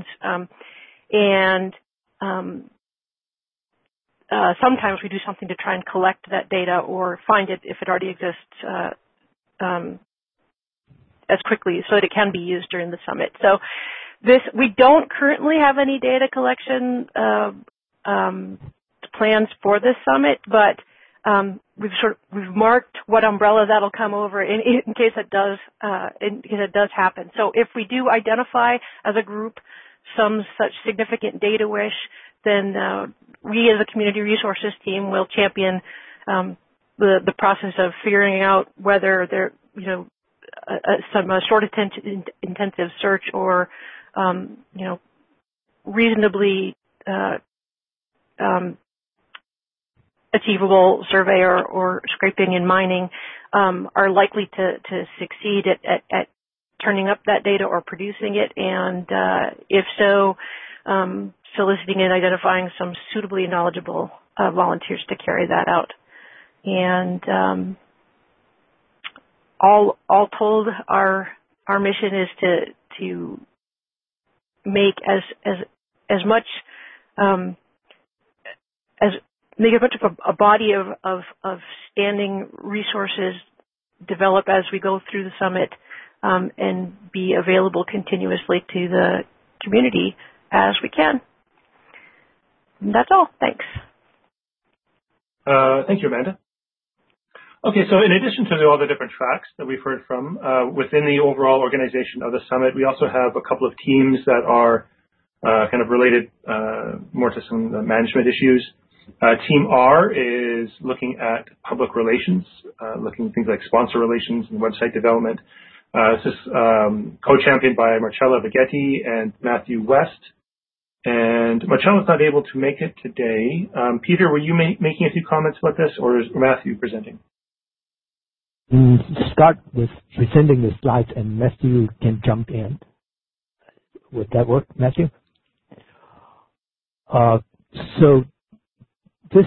[SPEAKER 14] Sometimes we do something to try and collect that data or find it if it already exists as quickly so that it can be used during the summit. So we don't currently have any data collection plans for this summit, but we've marked what umbrella that'll come over in case it does happen. So if we do identify as a group some such significant data wish, then we as a community resources team will champion the process of figuring out whether there, some short intensive search or reasonably achievable survey or scraping and mining are likely to succeed at turning up that data or producing it, and if so, soliciting and identifying some suitably knowledgeable volunteers to carry that out. And all told, our mission is to make as much make a bunch of a body of standing resources develop as we go through the summit, and be available continuously to the community as we can. And that's all. Thanks.
[SPEAKER 1] Thank you, Amanda. Okay, so in addition to all the different tracks that we've heard from, within the overall organization of the summit, we also have a couple of teams that are kind of related more to some management issues. Team R is looking at public relations, looking at things like sponsor relations and website development. This is co-championed by Marcella Vighetti and Matthew West. And Marcella's not able to make it today. Peter, were you making a few comments about this, or is Matthew presenting?
[SPEAKER 3] Start with presenting the slides, and Matthew can jump in. Would that work, Matthew? So this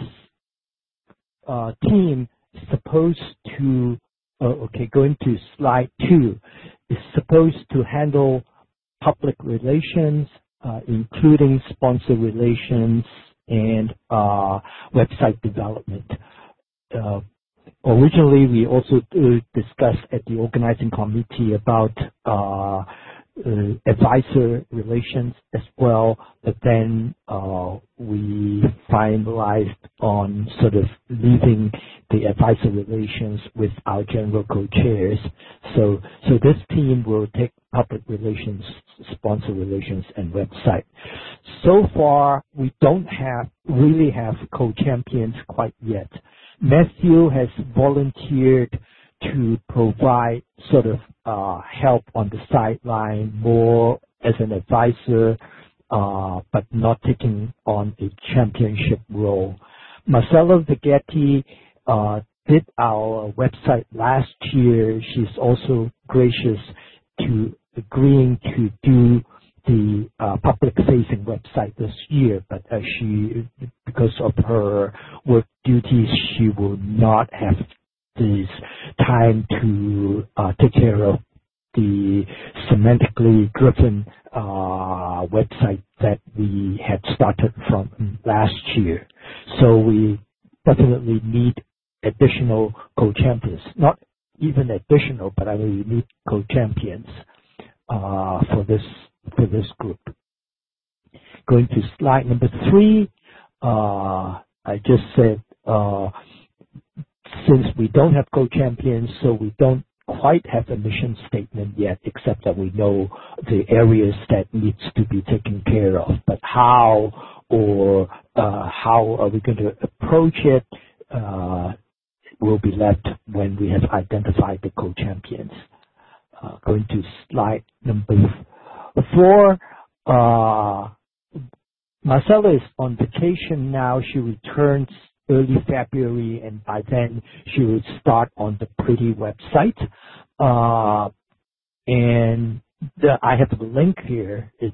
[SPEAKER 3] team is supposed to, going to slide 2, is supposed to handle public relations, including sponsor relations and website development. Originally, we also discussed at the organizing committee about advisor relations as well, but then we finalized on sort of leaving the advisor relations with our general co-chairs. So this team will take public relations, sponsor relations, and website. So far, we don't really have co-champions quite yet. Matthew has volunteered to provide sort of help on the sideline, more as an advisor, but not taking on a championship role. Marcella Vighetti did our website last year. She's also gracious to agreeing to do the public-facing website this year, but because of her work duties, she will not have this time to take care of the semantically driven website that we had started from last year. So we definitely need additional co-champions. Not even additional, but I mean we need co-champions for this group. Going to slide number 3, I just said since we don't have co-champions, so we don't quite have a mission statement yet, except that we know the areas that needs to be taken care of. But how are we going to approach it will be left when we have identified the co-champions. Going to slide number 4. Marcella is on vacation now. She returns early February, and by then she will start on the Pretty website. And I have the link here. It's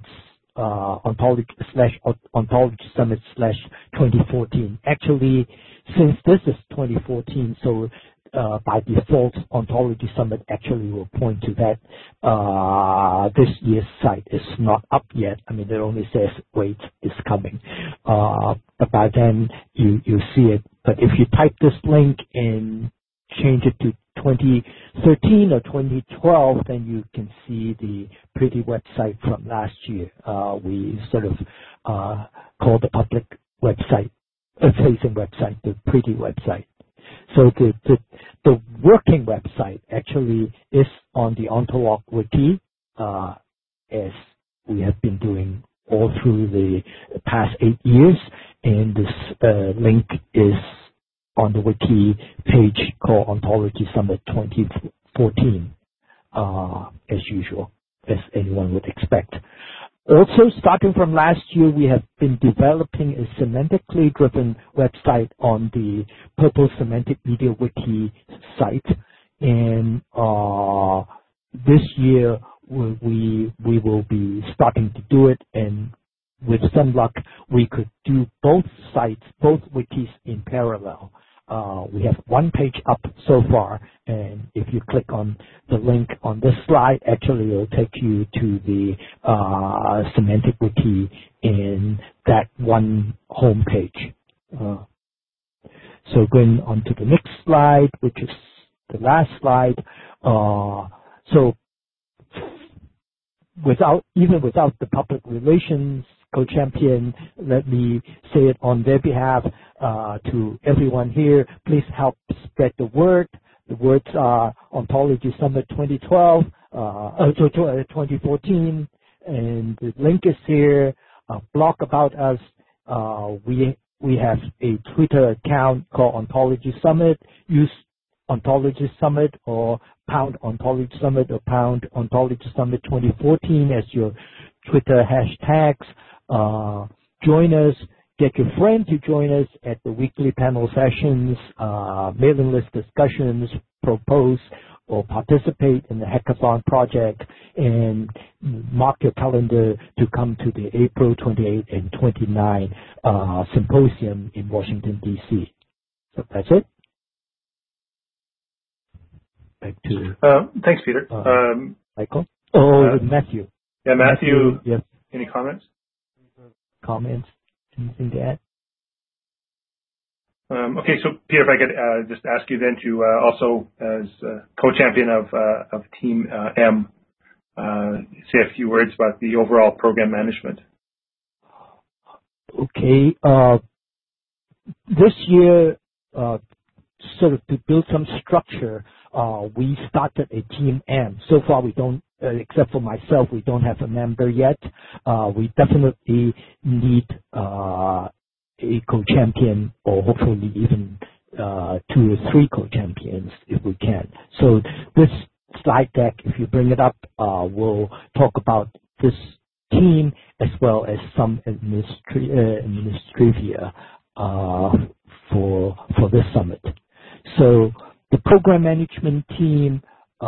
[SPEAKER 3] Ontology Summit /2014. Actually, since this is 2014, so by default, Ontology Summit actually will point to that. This year's site is not up yet. I mean, it only says, wait, it's coming. But by then, you see it. But if you type this link and change it to 2013 or 2012, then you can see the Pretty website from last year. We sort of call the public website, facing website, the Pretty website. So the working website actually is on the Ontolog wiki, as we have been doing all through the past 8 years, and this link is on the wiki page called Ontology Summit 2014, as usual, as anyone would expect. Also, starting from last year, we have been developing a semantically driven website on the Purple Semantic Media Wiki site. And this year, we will be starting to do it. And with some luck, we could do both sites, both wikis in parallel. We have one page up so far, and if you click on the link on this slide, actually it will take you to the semantic wiki in that one home page. So going on to the next slide, which is the last slide. So without the public relations co-champion, let me say it on their behalf to everyone here. Please help spread the word. The words are Ontology Summit 2012, 2014, and the link is here. Blog about us. We have a Twitter account called Ontology Summit. Use Ontology Summit or pound Ontology Summit or pound Ontology Summit 2014 as your Twitter hashtags. Join us. Get your friend to join us at the weekly panel sessions, mailing list discussions, propose or participate in the Hackathon project, and mark your calendar to come to the April 28 and 29 symposium in Washington, D.C. So that's it. Back to
[SPEAKER 1] thanks, Peter.
[SPEAKER 3] Michael? Matthew.
[SPEAKER 1] Yeah, Matthew.
[SPEAKER 3] Yes.
[SPEAKER 1] Any comments?
[SPEAKER 3] Comments? Anything to add?
[SPEAKER 1] Okay, so Peter, if I could just ask you then to also, as co-champion of Team M, say a few words about the overall program management.
[SPEAKER 3] Okay. This year, sort of to build some structure, we started a Team M. So far, we don't, except for myself, we don't have a member yet. We definitely need a co-champion, or hopefully even 2 or 3 co-champions if we can. So this slide deck, if you bring it up, we'll talk about this team as well as some administrivia for this summit. So the program management team,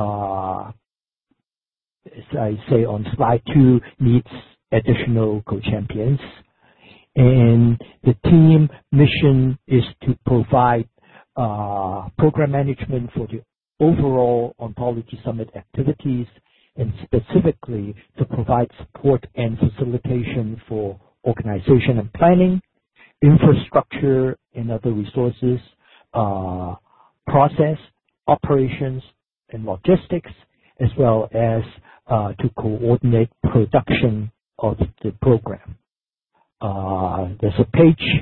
[SPEAKER 3] as I say on slide 2, needs additional co-champions. And the team mission is to provide program management for the overall Ontology Summit activities, and specifically to provide support and facilitation for organization and planning, infrastructure and other resources, process, operations, and logistics, as well as to coordinate production of the program. There's a page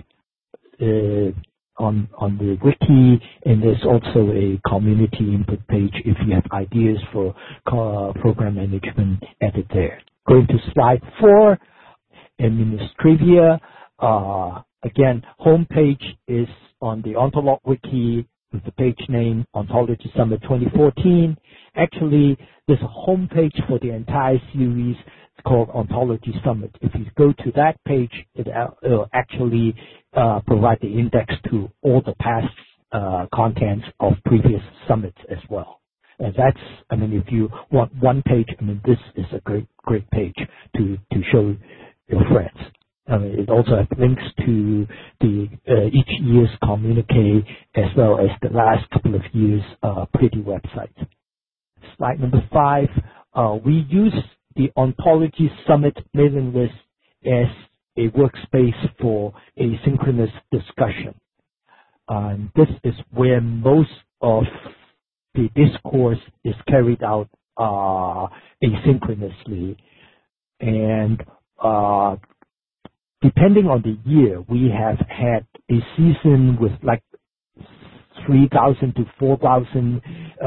[SPEAKER 3] on the wiki, and there's also a community input page if you have ideas for program management added there. Going to slide 4, administrivia. Again, homepage is on the Ontolog wiki with the page name Ontology Summit 2014. Actually, there's a homepage for the entire series. It's called Ontology Summit. If you go to that page, it'll actually provide the index to all the past contents of previous summits as well. And that's, I mean, if you want one page, I mean, this is a great page to show your friends. It also has links to the each year's communique as well as the last couple of years' pretty website. Slide number 5. We use the Ontology Summit mailing list as a workspace for asynchronous discussion. This is where most of the discourse is carried out asynchronously. And depending on the year, we have had a season with like 3,000 to 4,000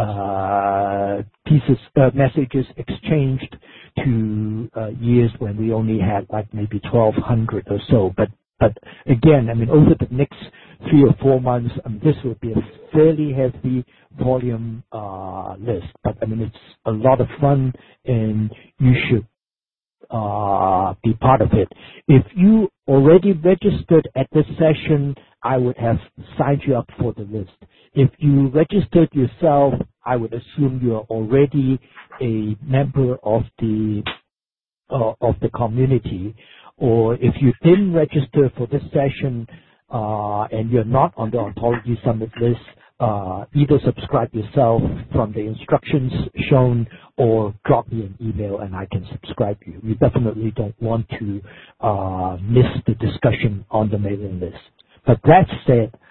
[SPEAKER 3] messages exchanged to years when we only had like maybe 1,200 or so. But again, I mean, over the next 3 or 4 months, this will be a fairly heavy volume list. But I mean, it's a lot of fun, and you should be part of it. If you already registered at this session, I would have signed you up for the list. If you registered yourself, I would assume you're already a member of the community. Or if you didn't register for this session and you're not on the Ontology Summit list, either subscribe yourself from the instructions shown or drop me an email and I can subscribe you. You definitely don't want to miss the discussion on the mailing list. But that said,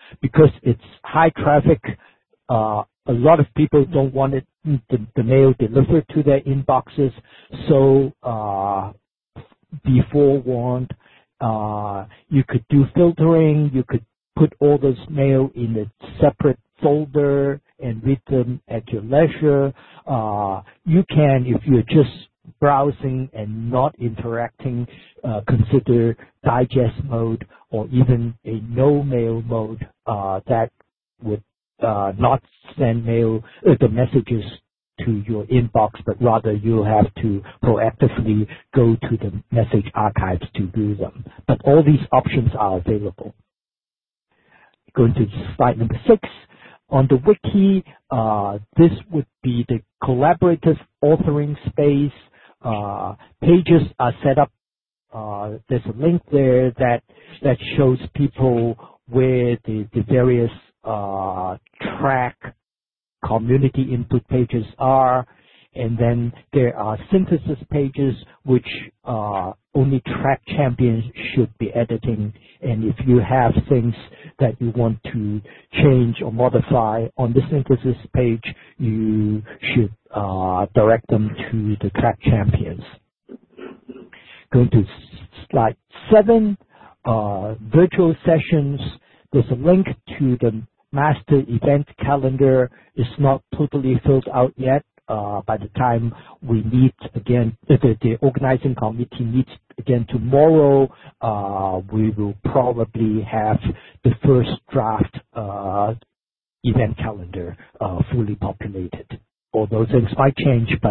[SPEAKER 3] because it's high traffic, a lot of people don't want the mail delivered to their inboxes. So be forewarned. You could do filtering. You could put all this mail in a separate folder and read them at your leisure. You can, if you're just browsing and not interacting, consider digest mode or even a no mail mode that would not send mail the messages to your inbox, but rather you'll have to proactively go to the message archives to do them. But all these options are available. Going to slide number 6. On the wiki, this would be the collaborative authoring space. Pages are set up. There's a link there that shows people where the various track community input pages are, and then there are synthesis pages which only track champions should be editing, and if you have things that you want to change or modify on the synthesis page, you should direct them to the track champions. Going to slide 7, virtual sessions. There's a link to the master event calendar. It's not totally filled out yet. By the time we meet again, the organizing committee meets again tomorrow, we will probably have the first draft event calendar fully populated. Although things might change, but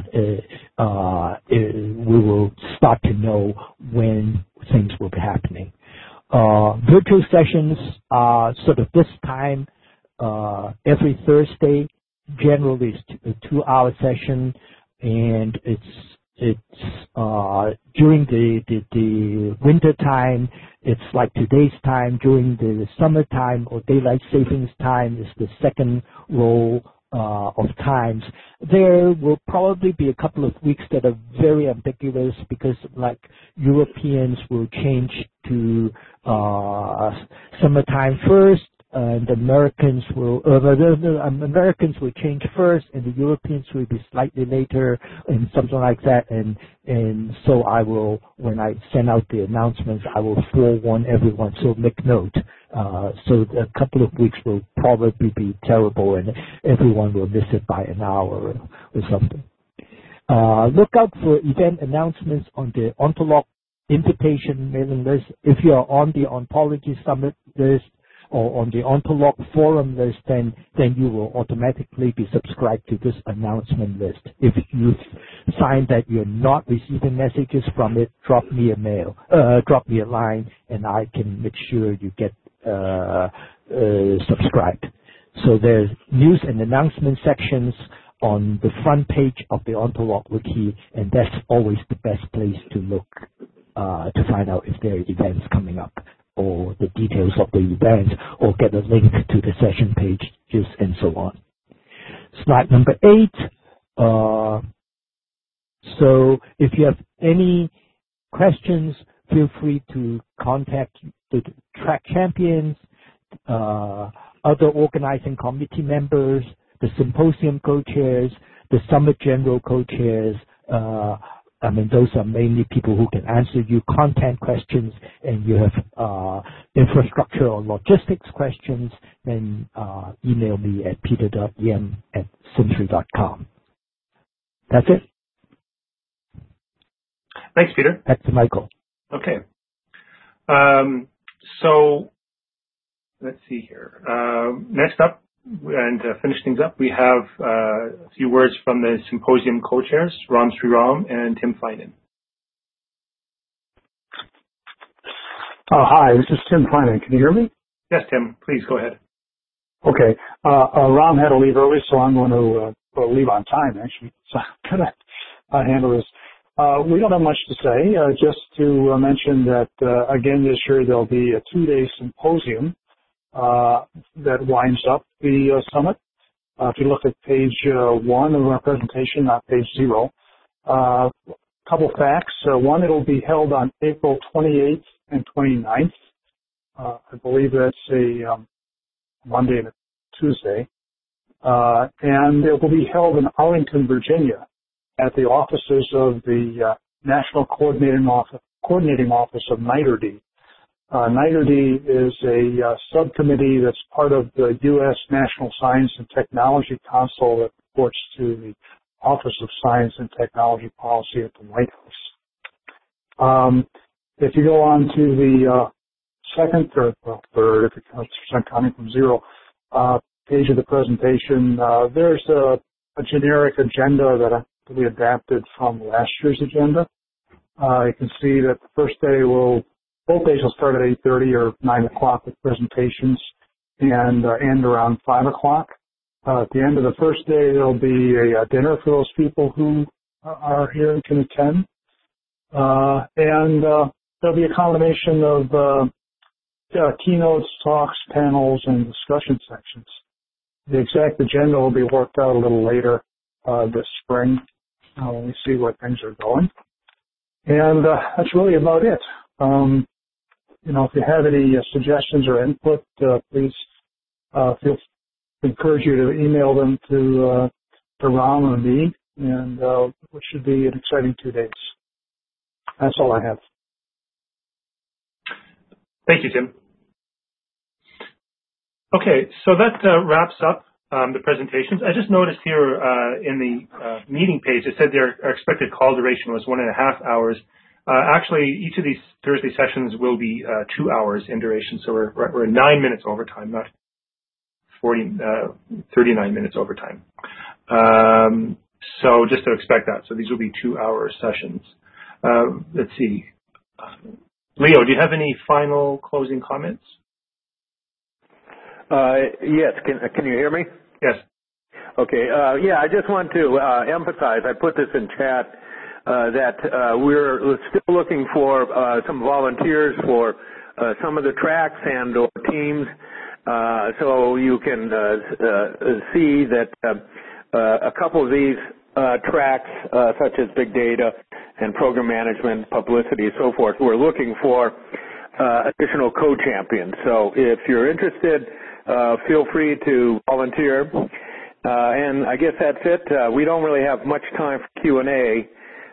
[SPEAKER 3] we will start to know when things will be happening. Virtual sessions are sort of this time every Thursday. Generally, it's a 2-hour session, and it's during the winter time. It's like today's time. During the summertime or daylight savings time is the second row of times. There will probably be a couple of weeks that are very ambiguous because, like, Europeans will change to summertime first, and Americans will change first, and the Europeans will be slightly later, and something like that. And so I will, when I send out the announcements, I will forewarn everyone. So make note. So a couple of weeks will probably be terrible, and everyone will miss it by an hour or something. Look out for event announcements on the Ontolog invitation mailing list. If you are on the Ontology Summit list or on the Ontolog forum list, then you will automatically be subscribed to this announcement list. If you've signed that you're not receiving messages from it, drop me a line, and I can make sure you get subscribed. So there's news and announcement sections on the front page of the Ontolog wiki, and that's always the best place to look to find out if there are events coming up, or the details of the event, or get a link to the session pages, and so on. Slide number 8. So if you have any questions, feel free to contact the track champions, other organizing committee members, the symposium co-chairs, the summit general co-chairs. Those are mainly people who can answer you content questions, and you have infrastructure or logistics questions, then email me at peter.yem@symmetry.com. That's it.
[SPEAKER 1] Thanks, Peter.
[SPEAKER 3] Back to Michael.
[SPEAKER 1] Okay. So let's see here. Next up, and to finish things up, we have a few words from the symposium co-chairs, Ram Sriram and Tim Finan.
[SPEAKER 16] Hi, this is Tim Finan. Can you hear me?
[SPEAKER 1] Yes, Tim. Please go ahead.
[SPEAKER 16] Okay. Ram had to leave early, so I'm going to leave on time, actually. So I'm going to handle this. We don't have much to say, just to mention that, again, this year there'll be a 2-day symposium that winds up the summit. If you look at page 1 of our presentation, not page 0, couple facts. One, it'll be held on April 28th and 29th. I believe that's a Monday and Tuesday. And it will be held in Arlington, Virginia at the offices of the National Coordinating Office of NITRD. NITRD is a subcommittee that's part of the U.S. National Science and Technology Council that reports to the Office of Science and Technology Policy at the White House. If you go on to the second, or well, third, if you're counting from zero, page of the presentation, there's a generic agenda that we adapted from last year's agenda. You can see that the first day both days will start at 8:30 or 9 o'clock with presentations and end around 5 o'clock. At the end of the first day, there'll be a dinner for those people who are here and can attend. And there'll be a combination of keynotes, talks, panels, and discussion sections. The exact agenda will be worked out a little later this spring when we see where things are going. And that's really about it. If you have any suggestions or input, please encourage you to email them to Ram and me, and it should be an exciting 2 days. That's all I have.
[SPEAKER 1] Thank you, Tim. Okay, so that wraps up the presentations. I just noticed here in the meeting page, it said their expected call duration was 1.5 hours. Actually, each of these Thursday sessions will be 2 hours in duration, so we're 9 minutes overtime, not 39 minutes overtime. So just to expect that. So these will be 2-hour sessions. Let's see. Leo, do you have any final closing comments?
[SPEAKER 2] Yes. Can you hear me?
[SPEAKER 1] Yes.
[SPEAKER 2] Okay. Yeah, I just want to emphasize, I put this in chat, that we're still looking for some volunteers for some of the tracks and or teams, so you can see that a couple of these tracks, such as big data and program management, publicity, so forth, we're looking for additional co-champions. So if you're interested, feel free to volunteer. And I guess that's it. We don't really have much time for Q&A.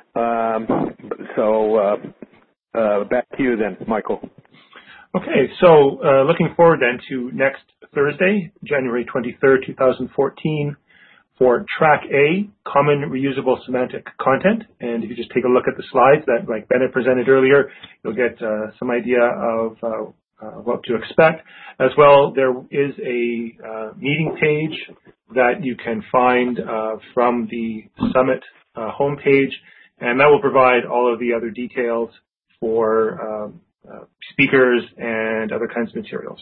[SPEAKER 2] So back to you then, Michael.
[SPEAKER 1] Okay, so looking forward then to next Thursday, January 23rd, 2014, for Track A, Common Reusable Semantic Content. And if you just take a look at the slides that, like Bennett presented earlier, you'll get some idea of what to expect. As well, there is a meeting page that you can find from the Summit homepage, and that will provide all of the other details for speakers and other kinds of materials.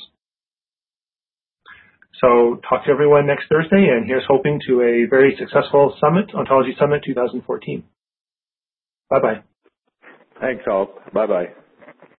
[SPEAKER 1] So talk to everyone next Thursday, and here's hoping to a very successful Summit, Ontology Summit 2014. Bye-bye.
[SPEAKER 2] Thanks all. Bye-bye.